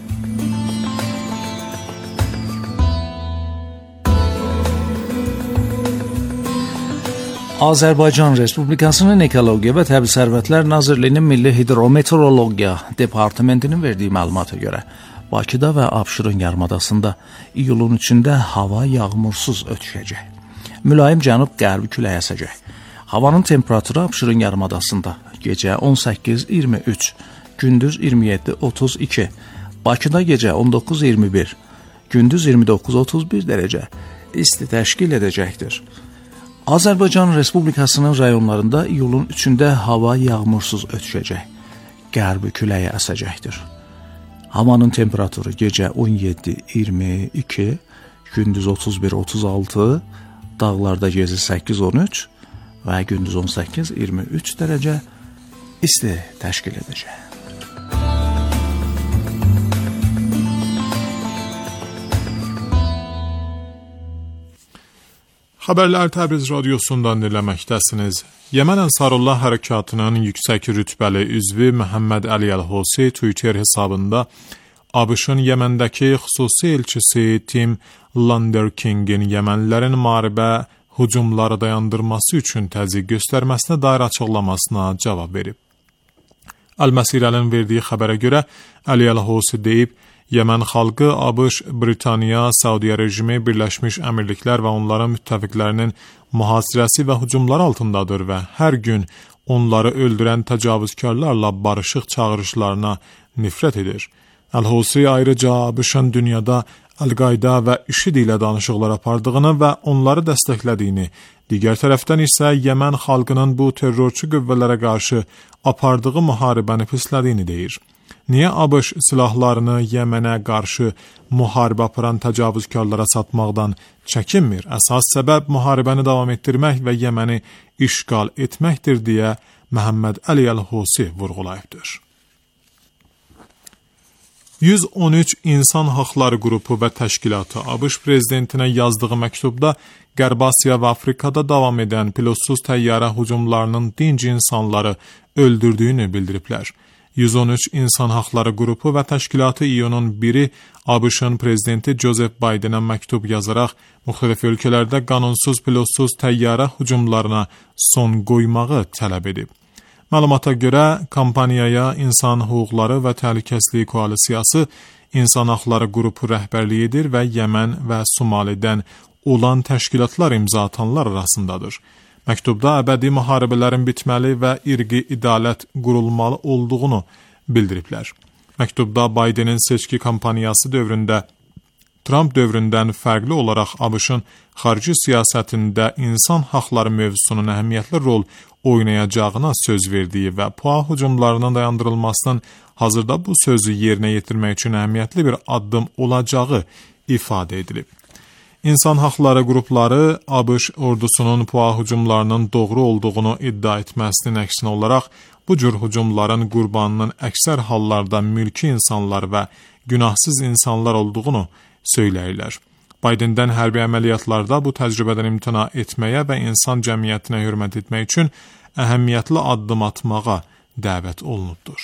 S6: Azərbaycan Respublikasının Ekologiya və Təbii Sərvətlər Nazirliyinin Milli Hidrometeorologiya Departamentinin verdiyi məlumata görə Bakıda və Abşeron yarımadasında iyulun 3-də hava yağmursuz ötüşəcək. Mülayim cənub-qərbi külək əsəcək. Havanın temperaturu Abşeron yarımadasında gecə 18-23, gündüz 27-32, Bakıda gecə 19-21, gündüz 29-31 dərəcə isti təşkil edəcəkdir. Azərbaycan Respublikasının rayonlarında iyulun 3-də hava yağmursuz ötüşəcək, qərbi küləyə əsəcəkdir. Havanın temperaturu gecə 17-22, gündüz 31-36, dağlarda gecə 8-13 və gündüz 18-23 dərəcə isti təşkil edəcək.
S3: Xəbərlər Təbriz radiosundan dinləməkdəsiniz. Yəmən Ənsarullah hərəkatının yüksək rütbəli üzvü Məhəmməd Əli Əl-Husi Twitter hesabında ABŞ-ın Yemendəki xüsusi elçisi Tim Landerkingin Yəmənlilərin müharibə hücumları dayandırması üçün təzyiq göstərməsinə dair açıqlamasına cavab verib. Al-Məsirənin verdiyi xəbərə görə Ali Al-Husi deyib, Yəmən xalqı ABŞ, Britaniya, Saudiya rejimi, Birləşmiş Əmirliklər və onların müttəfiqlərinin mühasirəsi və hücumlar altındadır və hər gün onları öldürən təcavüzkarlarla barışıq çağırışlarına nifrət edir. Al-Husi ayrıca ABŞ-ın dünyada Əl-Qayda və IŞİD ilə danışıqlar apardığını və onları dəstəklədiyini, digər tərəfdən isə Yəmən xalqının bu terrorçu qüvvələrə qarşı apardığı müharibəni pislədiyini deyir. Niyə ABŞ silahlarını Yəmənə qarşı müharibə aparan təcavüzkarlara satmaqdan çəkinmir? Əsas səbəb müharibəni davam etdirmək və Yəməni işğal etməkdir deyə Məhəmməd Əli Əl-Husi vurğulayıbdır. 113 İnsan Haqları Qrupu və Təşkilatı ABŞ prezidentinə yazdığı məktubda Qərb Asiya və Afrikada davam edən pilotsuz təyyarə hücumlarının dinc insanları öldürdüyünü bildiriblər. 113 İnsan Haqları Qrupu və Təşkilatı iyunun 1-i ABŞ-ın prezidenti Joseph Bidenə məktub yazaraq müxtəlif ölkələrdə qanunsuz pilotsuz təyyarə hücumlarına son qoymağı tələb edib. Məlumata görə, kampaniyaya İnsan Hüquqları və Təhlükəsizlik Koalisiyası İnsan Haqları Qrupu rəhbərlik edir və Yəmən və Somalidən olan təşkilatlar imza atanlar arasındadır. Məktubda əbədi müharibələrin bitməli və irqi ədalət qurulmalı olduğunu bildiriblər. Məktubda Bidenin seçki kampaniyası dövründə Trump dövründən fərqli olaraq ABŞ-ın xarici siyasətində insan haqları mövzusunun əhəmiyyətli rol oynayacağına söz verdiyi və PUA hücumlarının dayandırılmasının hazırda bu sözü yerinə yetirmək üçün əhəmiyyətli bir addım olacağı ifadə edilib. İnsan haqları qrupları ABŞ ordusunun PUA hücumlarının doğru olduğunu iddia etməsinin əksinə olaraq bu cür hücumların qurbanının əksər hallarda mülki insanlar və günahsız insanlar olduğunu söyləyirlər. Bidendən hərbi əməliyyatlarda bu təcrübədən imtina etməyə və insan cəmiyyətinə hörmət etmək üçün əhəmiyyətli addım atmağa dəvət olunubdur.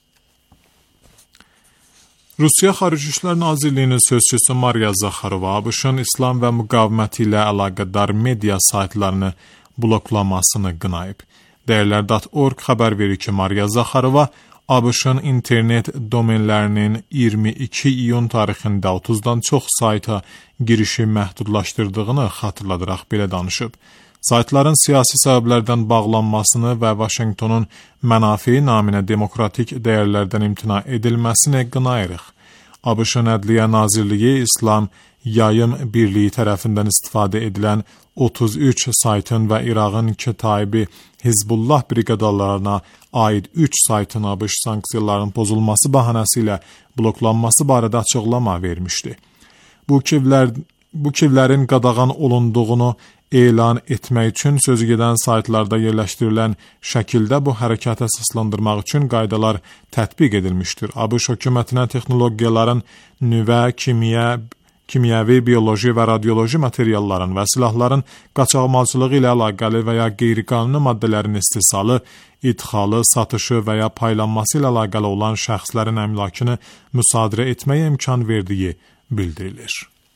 S3: Rusiya Xarici İşlər Nazirliyinin sözçüsü Mariya Zakharova ABŞ-ın İslam və müqaviməti ilə əlaqədar media saytlarını bloklamasını qınayıb. Dəyərlər.org xəbər verir ki, Mariya Zakharova ABŞ-ın internet domenlərinin 22 iyun tarixində 30-dan çox sayta girişi məhdudlaşdırdığını xatırladaraq belə danışıb. Saytların siyasi səbəblərdən bağlanmasını və Vaşinqtonun mənafi naminə demokratik dəyərlərdən imtina edilməsini qınayırıq. ABŞ-ın Ədliyyə Nazirliyi İslam Yayım Birliyi tərəfindən istifadə edilən 33 saytın və İraqın Kətaibi Hizbullah briqadalarına aid 3 saytın ABŞ sanksiyalarının pozulması bəhanəsilə bloklanması barədə açıqlama vermişdi. Bu kivlərin qadağan olunduğunu elan etmək üçün sözü gedən saytlarda yerləşdirilən şəkildə bu hərəkəti əsaslandırmaq üçün qaydalar tətbiq edilmişdir. ABŞ hökumətinə texnologiyaların nüvə, kimyəvi, bioloji və radioloji materialların və silahların qaçaqmalçılığı ilə əlaqəli və ya qeyri-qanuni maddələrin istehsalı, idxalı, satışı və ya paylanması ilə əlaqəli olan şəxslərin əmlakını müsadirə etməyə imkan verdiyi bildirilir.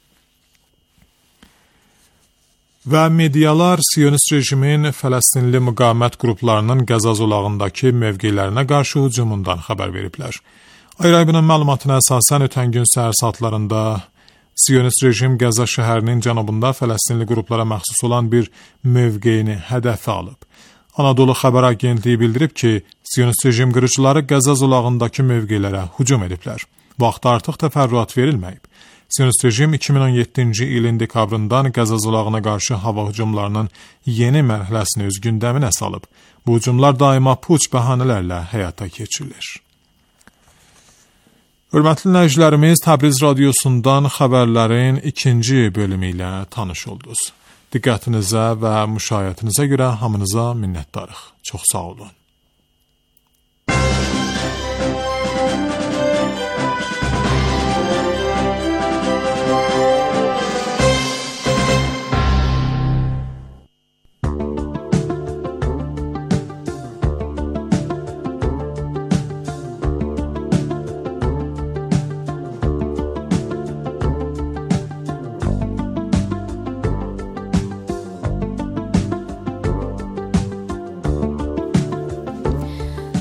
S3: Və medialar Siyonist rejimin Fələstinli müqavimət qruplarının Qəza zolağındakı mövqelərinə qarşı hücumundan xəbər veriblər. Ayrı-ayrının məlumatına əsasən ötən gün səhər saatlarında Siyonist rejim Qəza şəhərinin cənubunda Fələstinli qruplara məxsus olan bir mövqeyini hədəfə alıb. Anadolu Xəbər Agentliyi bildirib ki, Siyonist rejim qırıcıları Qəza zolağındakı mövqelərə hücum ediblər. Bu haqda artıq təfərrüat verilməyib. Siyonist rejim 2017-ci ilin dekabrından Qəza zolağına qarşı hava hücumlarının yeni mərhələsini öz gündəminə salıb. Bu hücumlar daima puç bəhanələrlə həyata keçirilir. Hörmətli dinləyicilərimiz, Təbriz radiosundan xəbərlərin ikinci bölümü ilə tanış oldunuz. Diqqətinizə və müşahiyyətinizə görə hamınıza minnətdarıq. Çox sağ olun.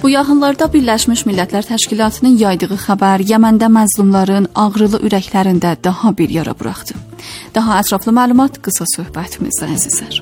S4: Bu yaxınlarda Birləşmiş Millətlər Təşkilatının yaydığı xəbər Yəməndə məzlumların ağrılı ürəklərində daha bir yara buraxdı. Daha ətraflı məlumat qısa söhbətimizdə əzizlər.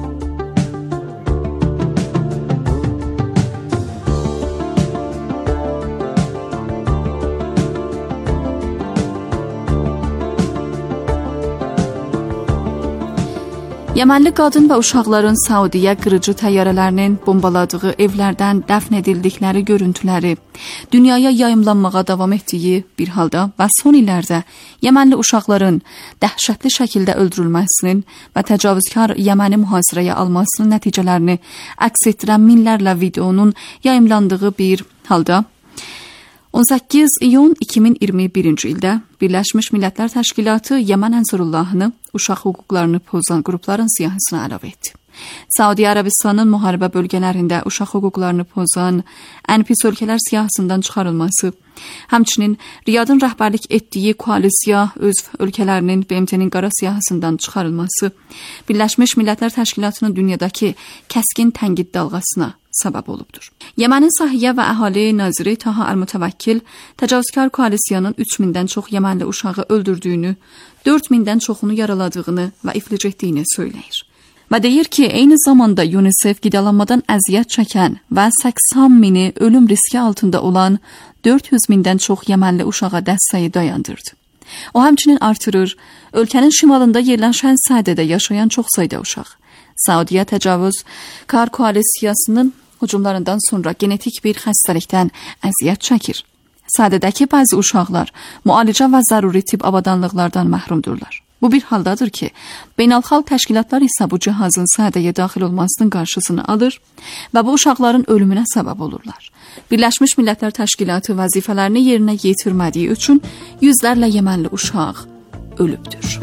S4: Yəmənli qadın və uşaqların Saudiyə qırıcı təyyarələrinin bombaladığı evlərdən dəfn edildikləri görüntüləri dünyaya yayımlanmağa davam etdiyi bir halda və son illərdə Yəmənli uşaqların dəhşətli şəkildə öldürülməsinin və təcavüzkar Yəməni mühasirəyə almasının nəticələrini əks etdirən minlərlə videonun yayımlandığı bir halda 18 iyun 2021-ci ildə Birləşmiş Millətlər Təşkilatı Yəmən Ənsurullahını uşaq hüquqlarını pozan qrupların siyahısına əlavə etdi. Saudiya Ərəbistanının müharibə bölgələrində uşaq hüquqlarını pozan ən pis ölkələr siyahısından çıxarılması, həmçinin Riyadın rəhbərlik etdiyi koalisiya üzv ölkələrinin BMT-nin qara siyahısından çıxarılması, Birləşmiş Millətlər Təşkilatının dünyadakı kəskin tənqid dalğasına səbəb olubdur. Yəmənin Səhiyyə və Əhali Naziri Taha Əl-Mütəvəkkil təcavüzkar koalisiyanın 3000-dən çox Yəmənli uşağı öldürdüyünü, 4000-dən çoxunu yaraladığını və iflic etdiyini söyləyir. Və deyir ki, eyni zamanda UNICEF qidalanmadan əziyyət çəkən və 80 mini ölüm riski altında olan 400 mindən çox Yəmənli uşağa dəstəyi dayandırdı. O həmçinin artırır, ölkənin şimalında yerləşən Sədədə yaşayan çox sayda uşaq Saudiya təcavüzkar koalisiyasının hücumlarından sonra genetik bir xəstəlikdən əziyyət çəkir. Sədədəki bəzi uşaqlar müalicə və zəruri tibb avadanlıqlardan məhrumdurlar. Bu bir haldadır ki, beynəlxalq təşkilatlar isə bu cihazın Sədəyə daxil olmasının qarşısını alır və bu uşaqların ölümünə səbəb olurlar. Birləşmiş Millətlər Təşkilatı vəzifələrini yerinə yetirmədiyi üçün yüzlərlə Yəmənli uşaq ölübdür.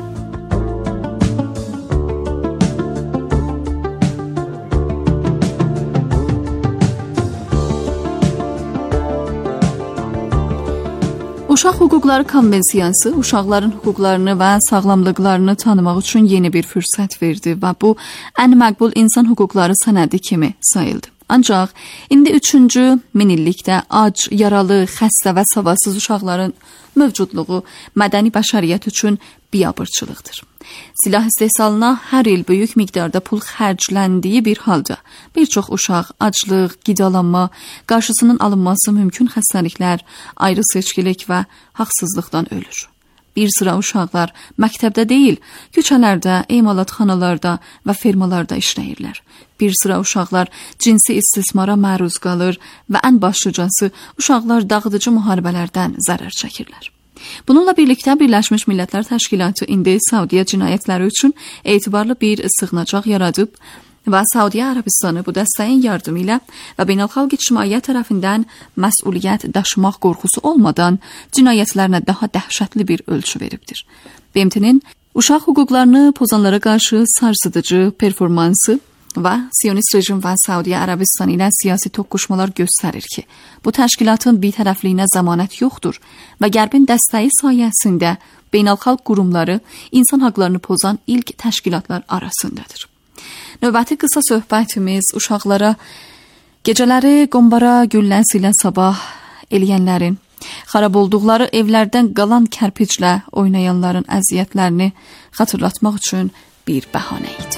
S4: Uşaq Hüquqları Konvensiyası uşaqların hüquqlarını və sağlamlıqlarını tanımaq üçün yeni bir fürsət verdi və bu ən məqbul insan hüquqları sənədi kimi sayıldı. Ancaq indi 3-cü minillikdə ac, yaralı, xəstə və savadsız uşaqların mövcudluğu mədəni bəşəriyyət üçün biabırçılıqdır. Silah istehsalına hər il böyük miqdarda pul xərcləndiyi bir halda bir çox uşaq aclıq, qidalanma, qarşısının alınması mümkün xəstəliklər, ayrı seçkilik və haqsızlıqdan ölür. Bir sıra uşaqlar məktəbdə deyil, küçələrdə, emalatxanalarda və fermalarda işləyirlər. Bir sıra uşaqlar cinsi istismara məruz qalır və ən başlıcası uşaqlar dağıdıcı müharibələrdən zərər çəkirlər. Bununla birlikdə Birləşmiş Millətlər Təşkilatı indi Saudiya cinayətləri üçün etibarlı bir sığınacaq yaradıb və Saudiya Ərəbistanı bu dəstəyin yardımı ilə və beynəlxalq ictimaiyyət tərəfindən məsuliyyət daşımaq qorxusu olmadan cinayətlərinə daha dəhşətli bir ölçü veribdir. BMT-nin uşaq hüquqlarını pozanlara qarşı sarsıdıcı performansı və Siyonist rejim və Saudiya Ərəbistanı ilə siyasi toqquşmalar göstərir ki, bu təşkilatın bitərəfliyinə zəmanət yoxdur və Qərbin dəstəyi sayəsində beynəlxalq qurumları insan haqlarını pozan ilk təşkilatlar arasındadır. Növbəti qısa söhbətimiz uşaqlara gecələri qombara gülləsi ilə sabah eləyənlərin, xarab olduqları evlərdən qalan kərpiclə oynayanların əziyyətlərini xatırlatmaq üçün bir bəhanə idi.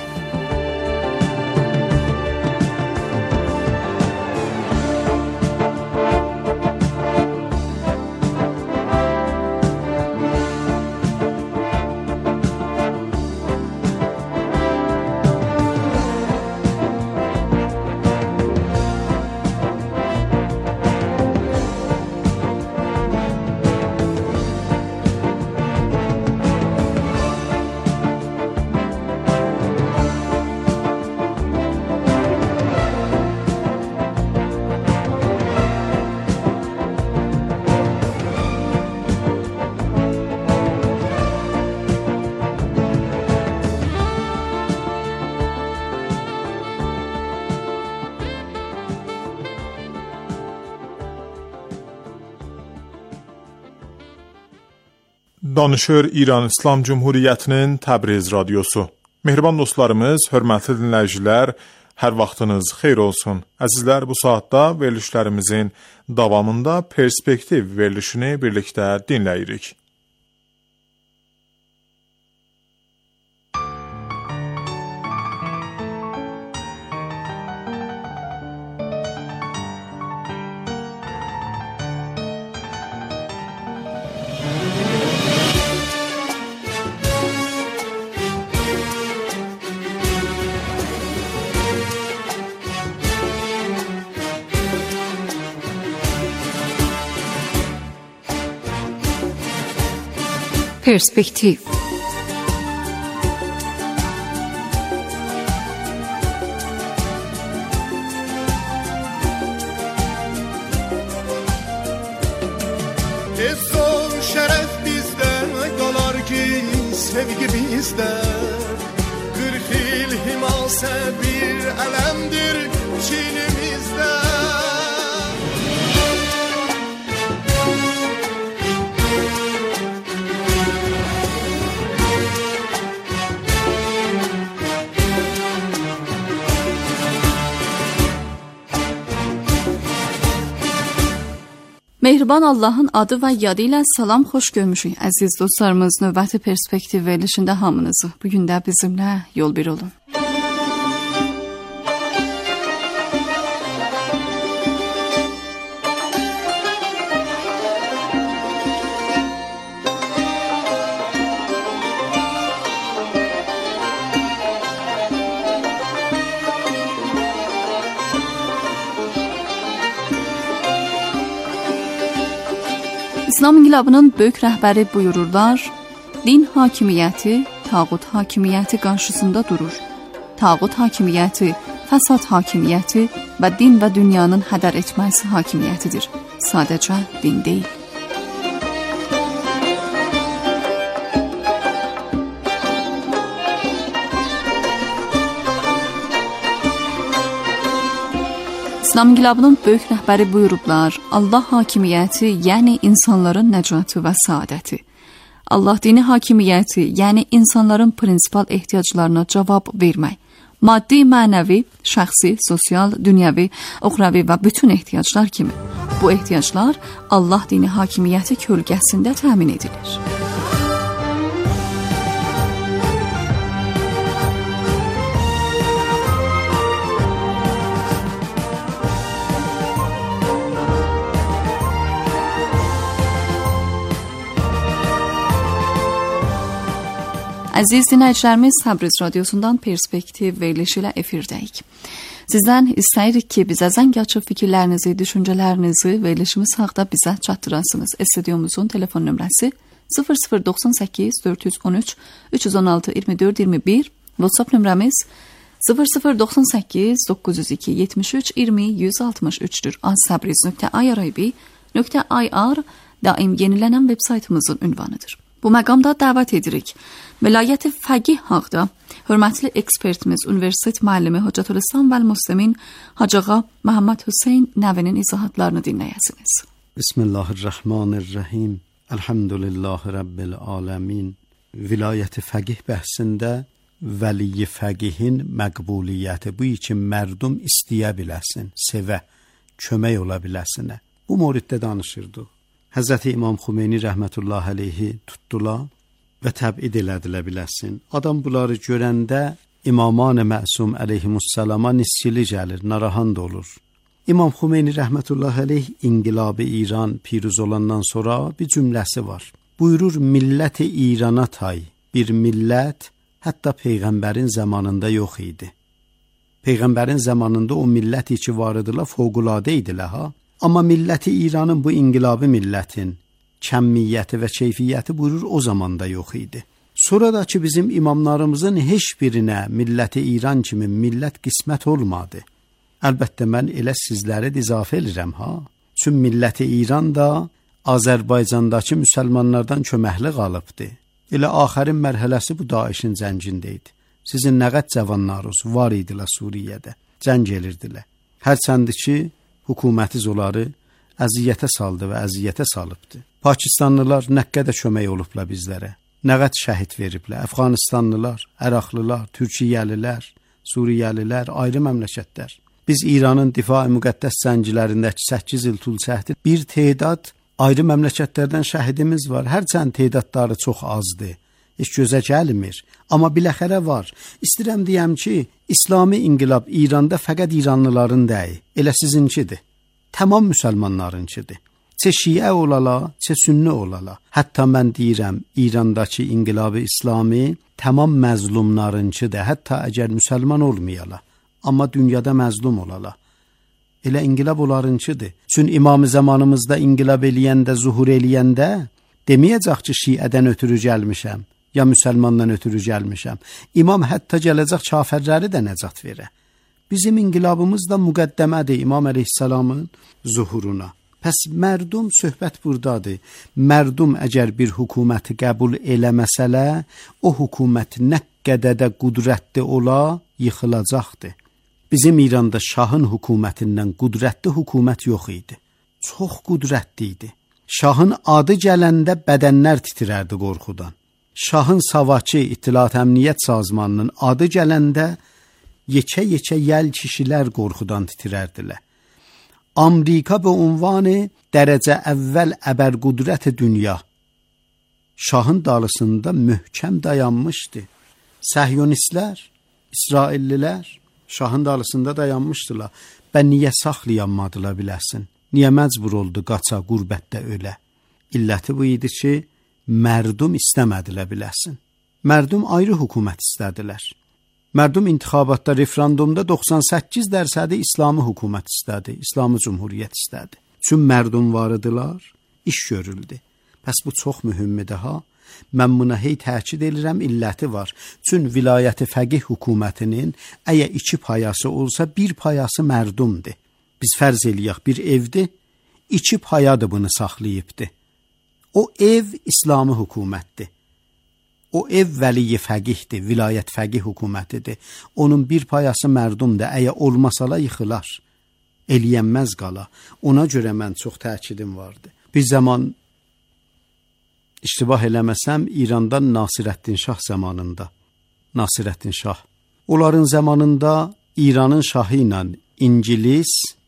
S3: Danışır İran İslam Cumhuriyyətinin Təbriz radiosu. Mehriban dostlarımız, hörmətli dinləyicilər, Hər vaxtınız xeyir olsun. Əzizlər, bu saatda verilişlərimizin davamında perspektiv verilişini birlikdə dinləyirik.
S4: Perspektiv.
S7: İzzor şərəf bizdə qalar ki, sevgi bizdə. 40 il himasə bir ələmdir çinimizdə.
S4: Mehriban Allahın adı və yadı ilə salam, xoş görmüşük. Əziz dostlarımız, növbəti perspektiv verilişində hamınızı bugün də bizimlə yol bir olun. İslam İnqilabının böyük rəhbəri buyururlar, din hakimiyyəti, tağut hakimiyyəti qarşısında durur. Tağut hakimiyyəti, fəsad hakimiyyəti və din və dünyanın hədər etməsi hakimiyyətidir. Sadəcə din deyil. İslam İnqilabının böyük rəhbəri buyurublar, Allah hakimiyyəti, yəni insanların nəcatı və saadəti. Allah dini hakimiyyəti, yəni insanların prinsipal ehtiyaclarına cavab vermək. Maddi, mənəvi, şəxsi, sosial, dünyəvi, uxravi və bütün ehtiyaclar kimi. Bu ehtiyaclar Allah dini hakimiyyəti kölgəsində təmin edilir. Əziz dinləyicilərimiz, Təbriz radiosundan perspektiv verilişi ilə efirdəyik. Sizdən istəyirik ki, bizə zəng açıb fikirlərinizi, düşüncələrinizi verilişimiz haqqında bizə çatdırasınız. Studiomuzun telefon nömrəsi 0098 413 316 24 21, WhatsApp nömrəmiz 0098 902 73 20 163'dür. asabriz.irib.ir daim yenilənən web saytımızın ünvanıdır. Bu məqamda dəvət edirik. Vilayət-i Fəqih haqqda hörmətli ekspertimiz, Universitet müəllimi Hocatülislam və Müslimin Hacı Ağa Məhəmməd Hüseyn Nəvinin izahatlarını dinləyəsiniz.
S8: Bismillahirrahmanirrahim. Elhamdülillahi Rabbil aləmin. Vilayət-i Fəqih bəhsində vəli-i fəqihin məqbuliyyəti, bu üçün mərdum istəyə biləsin, sevə, kömək ola biləsinə. Bu moriddə danışırdıq. Həzrəti İmam Xümeyni rəhmətullahi aleyhi tutdular və təbid elədilə biləsin. Adam bunları görəndə İmaman-ı Məsum əleyhimussalama nisçili gəlir, narahat olur. İmam Xümeyni rəhmətullahi aleyh İnqilab-ı İran piruz olandan sonra bir cümləsi var. Buyurur, millət-i İrana tay bir millət hətta Peyğəmbərin zamanında yox idi. Peyğəmbərin zamanında o millət ki var idilər, fövqüladə idilər ha. Amma milləti İranın, bu inqilabı millətin kəmmiyyəti və keyfiyyəti buyurur o zamanda yox idi. Sonra da ki bizim imamlarımızın heç birinə milləti İran kimi millət qismət olmadı. Əlbəttə mən elə sizləri izafə edirəm ha. Çünki milləti İran da Azərbaycandakı müsəlmanlardan köməkli qalıbdı. Elə axərin mərhələsi bu Daişin zəngində idi. Sizin nə qədər cavanlarınız var idilər Suriyədə, cəng edirdilər. Hərçəndi ki hökumətiz onları əziyyətə saldı və əziyyətə salıbdı. Pakistanlılar nə qədər kömək olublar bizlərə, nə qədər şəhid veriblər. Əfqanistanlılar, Əraqlılar, Türkiyəlilər, Suriyəlilər ayrı məmləkətlər. Biz İranın difa müqəddəs zəncilərindəki 8 il tul çəkdi. Bir tedad ayrı məmləkətlərdən şəhidimiz var. Hərçənd tedadları çox azdır. Heç gözə gəlmir. Amma biləxərə var. İstəyirəm deyəm ki, İslami inqilab İranda fəqət İranlıların deyil, elə sizinkidir. Tamam müsəlmanlarınkidir. Çə şiə olala, çə sünni olala. Hətta mən deyirəm, İrandakı inqilab-ı İslami tamam məzlumlarınkidir. Hətta əgər müsəlman olmayala, amma dünyada məzlum olala. Elə inqilab onlarınkidir. Çün İmam-ı zamanımızda inqilab eləyəndə, zuhur eləyəndə deməyəcək ki, şiədən ötürü gəlmişəm, ya müsəlmandan ötürü gəlmişəm. İmam hətta gələcək kafirləri də nəcat verə. Bizim inqilabımız da müqəddəmədir İmam əleyhissalamın zuhuruna. Pəs mərdum söhbət buradadır. Mərdum əgər bir hökuməti qəbul eləməsələ, o hökumət nə qədər də qüdrətli ola, yıxılacaqdır. Bizim İranda şahın hökumətindən qüdrətli hökumət yox idi. Çox qüdrətli idi. Şahın adı gələndə bədənlər titrərdi qorxudan. Şahın savakı İttilat Əmniyyət Sazmanının adı gələndə yekə-yekə yəl kişilər qorxudan titrərdilər. Amerika به عنوان dərəcə əvvəl əbər qüdrət dünya şahın dalısında möhkəm dayanmışdı. Səhyonistlər, İsraillilər şahın dalısında dayanmışdılar. Bə niyə saxlayanmadılar biləsin? Niyə məcbur oldu qaça qürbətdə ölə? İlləti bu idi ki, mərdum istəmədilər biləsin. Mərdum ayrı hökumət istədilər. Mərdum intixabatda, referendumda 98% İslami hökumət istədi, İslami Cumhuriyyət istədi. Çün mərdum varıdılar, iş görüldü. Pəs bu çox mühümmidir ha. Mən buna hey təkid edirəm, illəti var. Çün vilayəti fəqih hökumətinin əgər 2 payası olsa, 1 payası mərdumdur. Biz fərz eləyək, bir evdir, 2 payadır bunu saxlayıbdır. O ev İslami hökumətdir. O ev vəli fəqihdir, vilayət fəqih hökumətidir. Onun 1 payası mərdumdur, əgər olmasala yıxılar. Eləyənməz qala. Ona görə mən çox təkidim vardı. Bir zaman iştibah eləməsəm, İranda Nasirəddin Şah zamanında, Nasirəddin Şah. Onların zamanında İranın şahı ilə İngilis,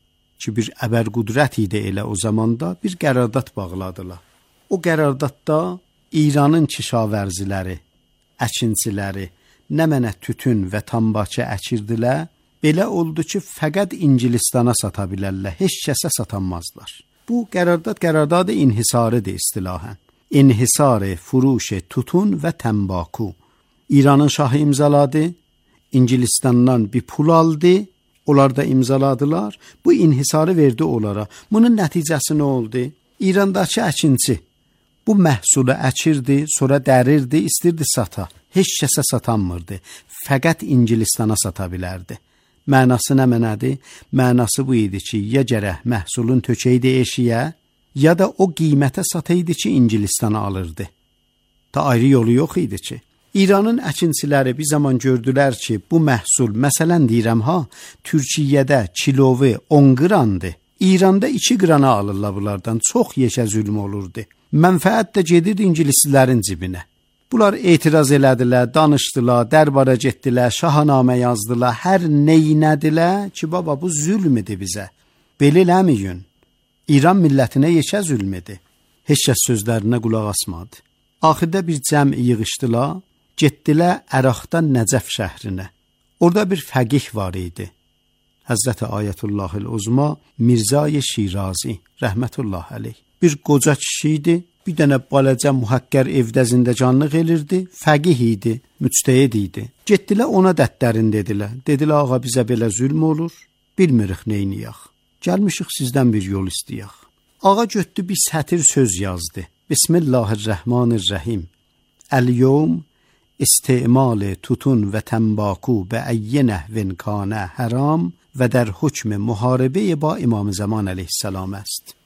S8: ki bir əbər qüdrət idi elə o zamanda, bir qərardat bağladılar. O qərardatda İranın kişavərziləri, əkinçiləri nə mənə tütün və tambakı əkirdilər, belə oldu ki, fəqət İngilistana sata bilərlər, heç kəsə satanmazlar. Bu qərardat inhisarıdır istilahən. İnhisarı, furuşi, tutun və təmbaku. İranın şahı imzaladı, İngilistandan bir pul aldı, onlar da imzaladılar, bu inhisarı verdi onlara. Bunun nəticəsi nə oldu? İrandakı əkinçi bu məhsulu əkirdi, sonra dərirdi, istirdi sata. Heç kəsə satanmırdı. Fəqət İngilistana sata bilərdi. Mənası nə mənədir? Mənası bu idi ki, ya gərək məhsulun tökəydi eşiyə, ya da o qiymətə sataydı ki, İngilistana alırdı. Da ayrı yolu yox idi ki. İranın əkinçiləri bir zaman gördülər ki, bu məhsul, məsələn deyirəm ha, Türkiyədə kilovu 10 qrandır. İranda 2 qrana alırlar bunlardan. Çox yekə zülm olurdu. Mənfəət də gedirdi İngilislərin cibinə. Bunlar etiraz elədilər, danışdılar, dərbara getdilər, şahanamə yazdılar, hər neynədilər ki, baba bu zülm idi bizə. Belə eləməyin. İran millətinə yekə zülm idi. Heç kəs sözlərinə qulaq asmadı. Axırda bir cəm yığışdılar, getdilər Əraqdan Nəcəf şəhrinə. Orada bir fəqih var idi. Həzrəti Ayətullahil Uzma Mirzay Şirazi, rəhmətullah əleyh. Bir qoca kişi idi, bir dənə balaca muhakkər evdə zindəcanlıq elirdi, fəqih idi, müctəhid idi. Getdilər ona dərdlərin dedilər. Dedilər, ağa bizə belə zülm olur, bilmirik neyniyək. Gəlmişik sizdən bir yol istəyək. Ağa götdü bir sətir söz yazdı. Bismillahirrahmanirrahim. Əl-yevm istimal tutun və təmbaku bə əyyə nəhvin kanə haram və در حکم محاربه با امام زمان علیه السلام است.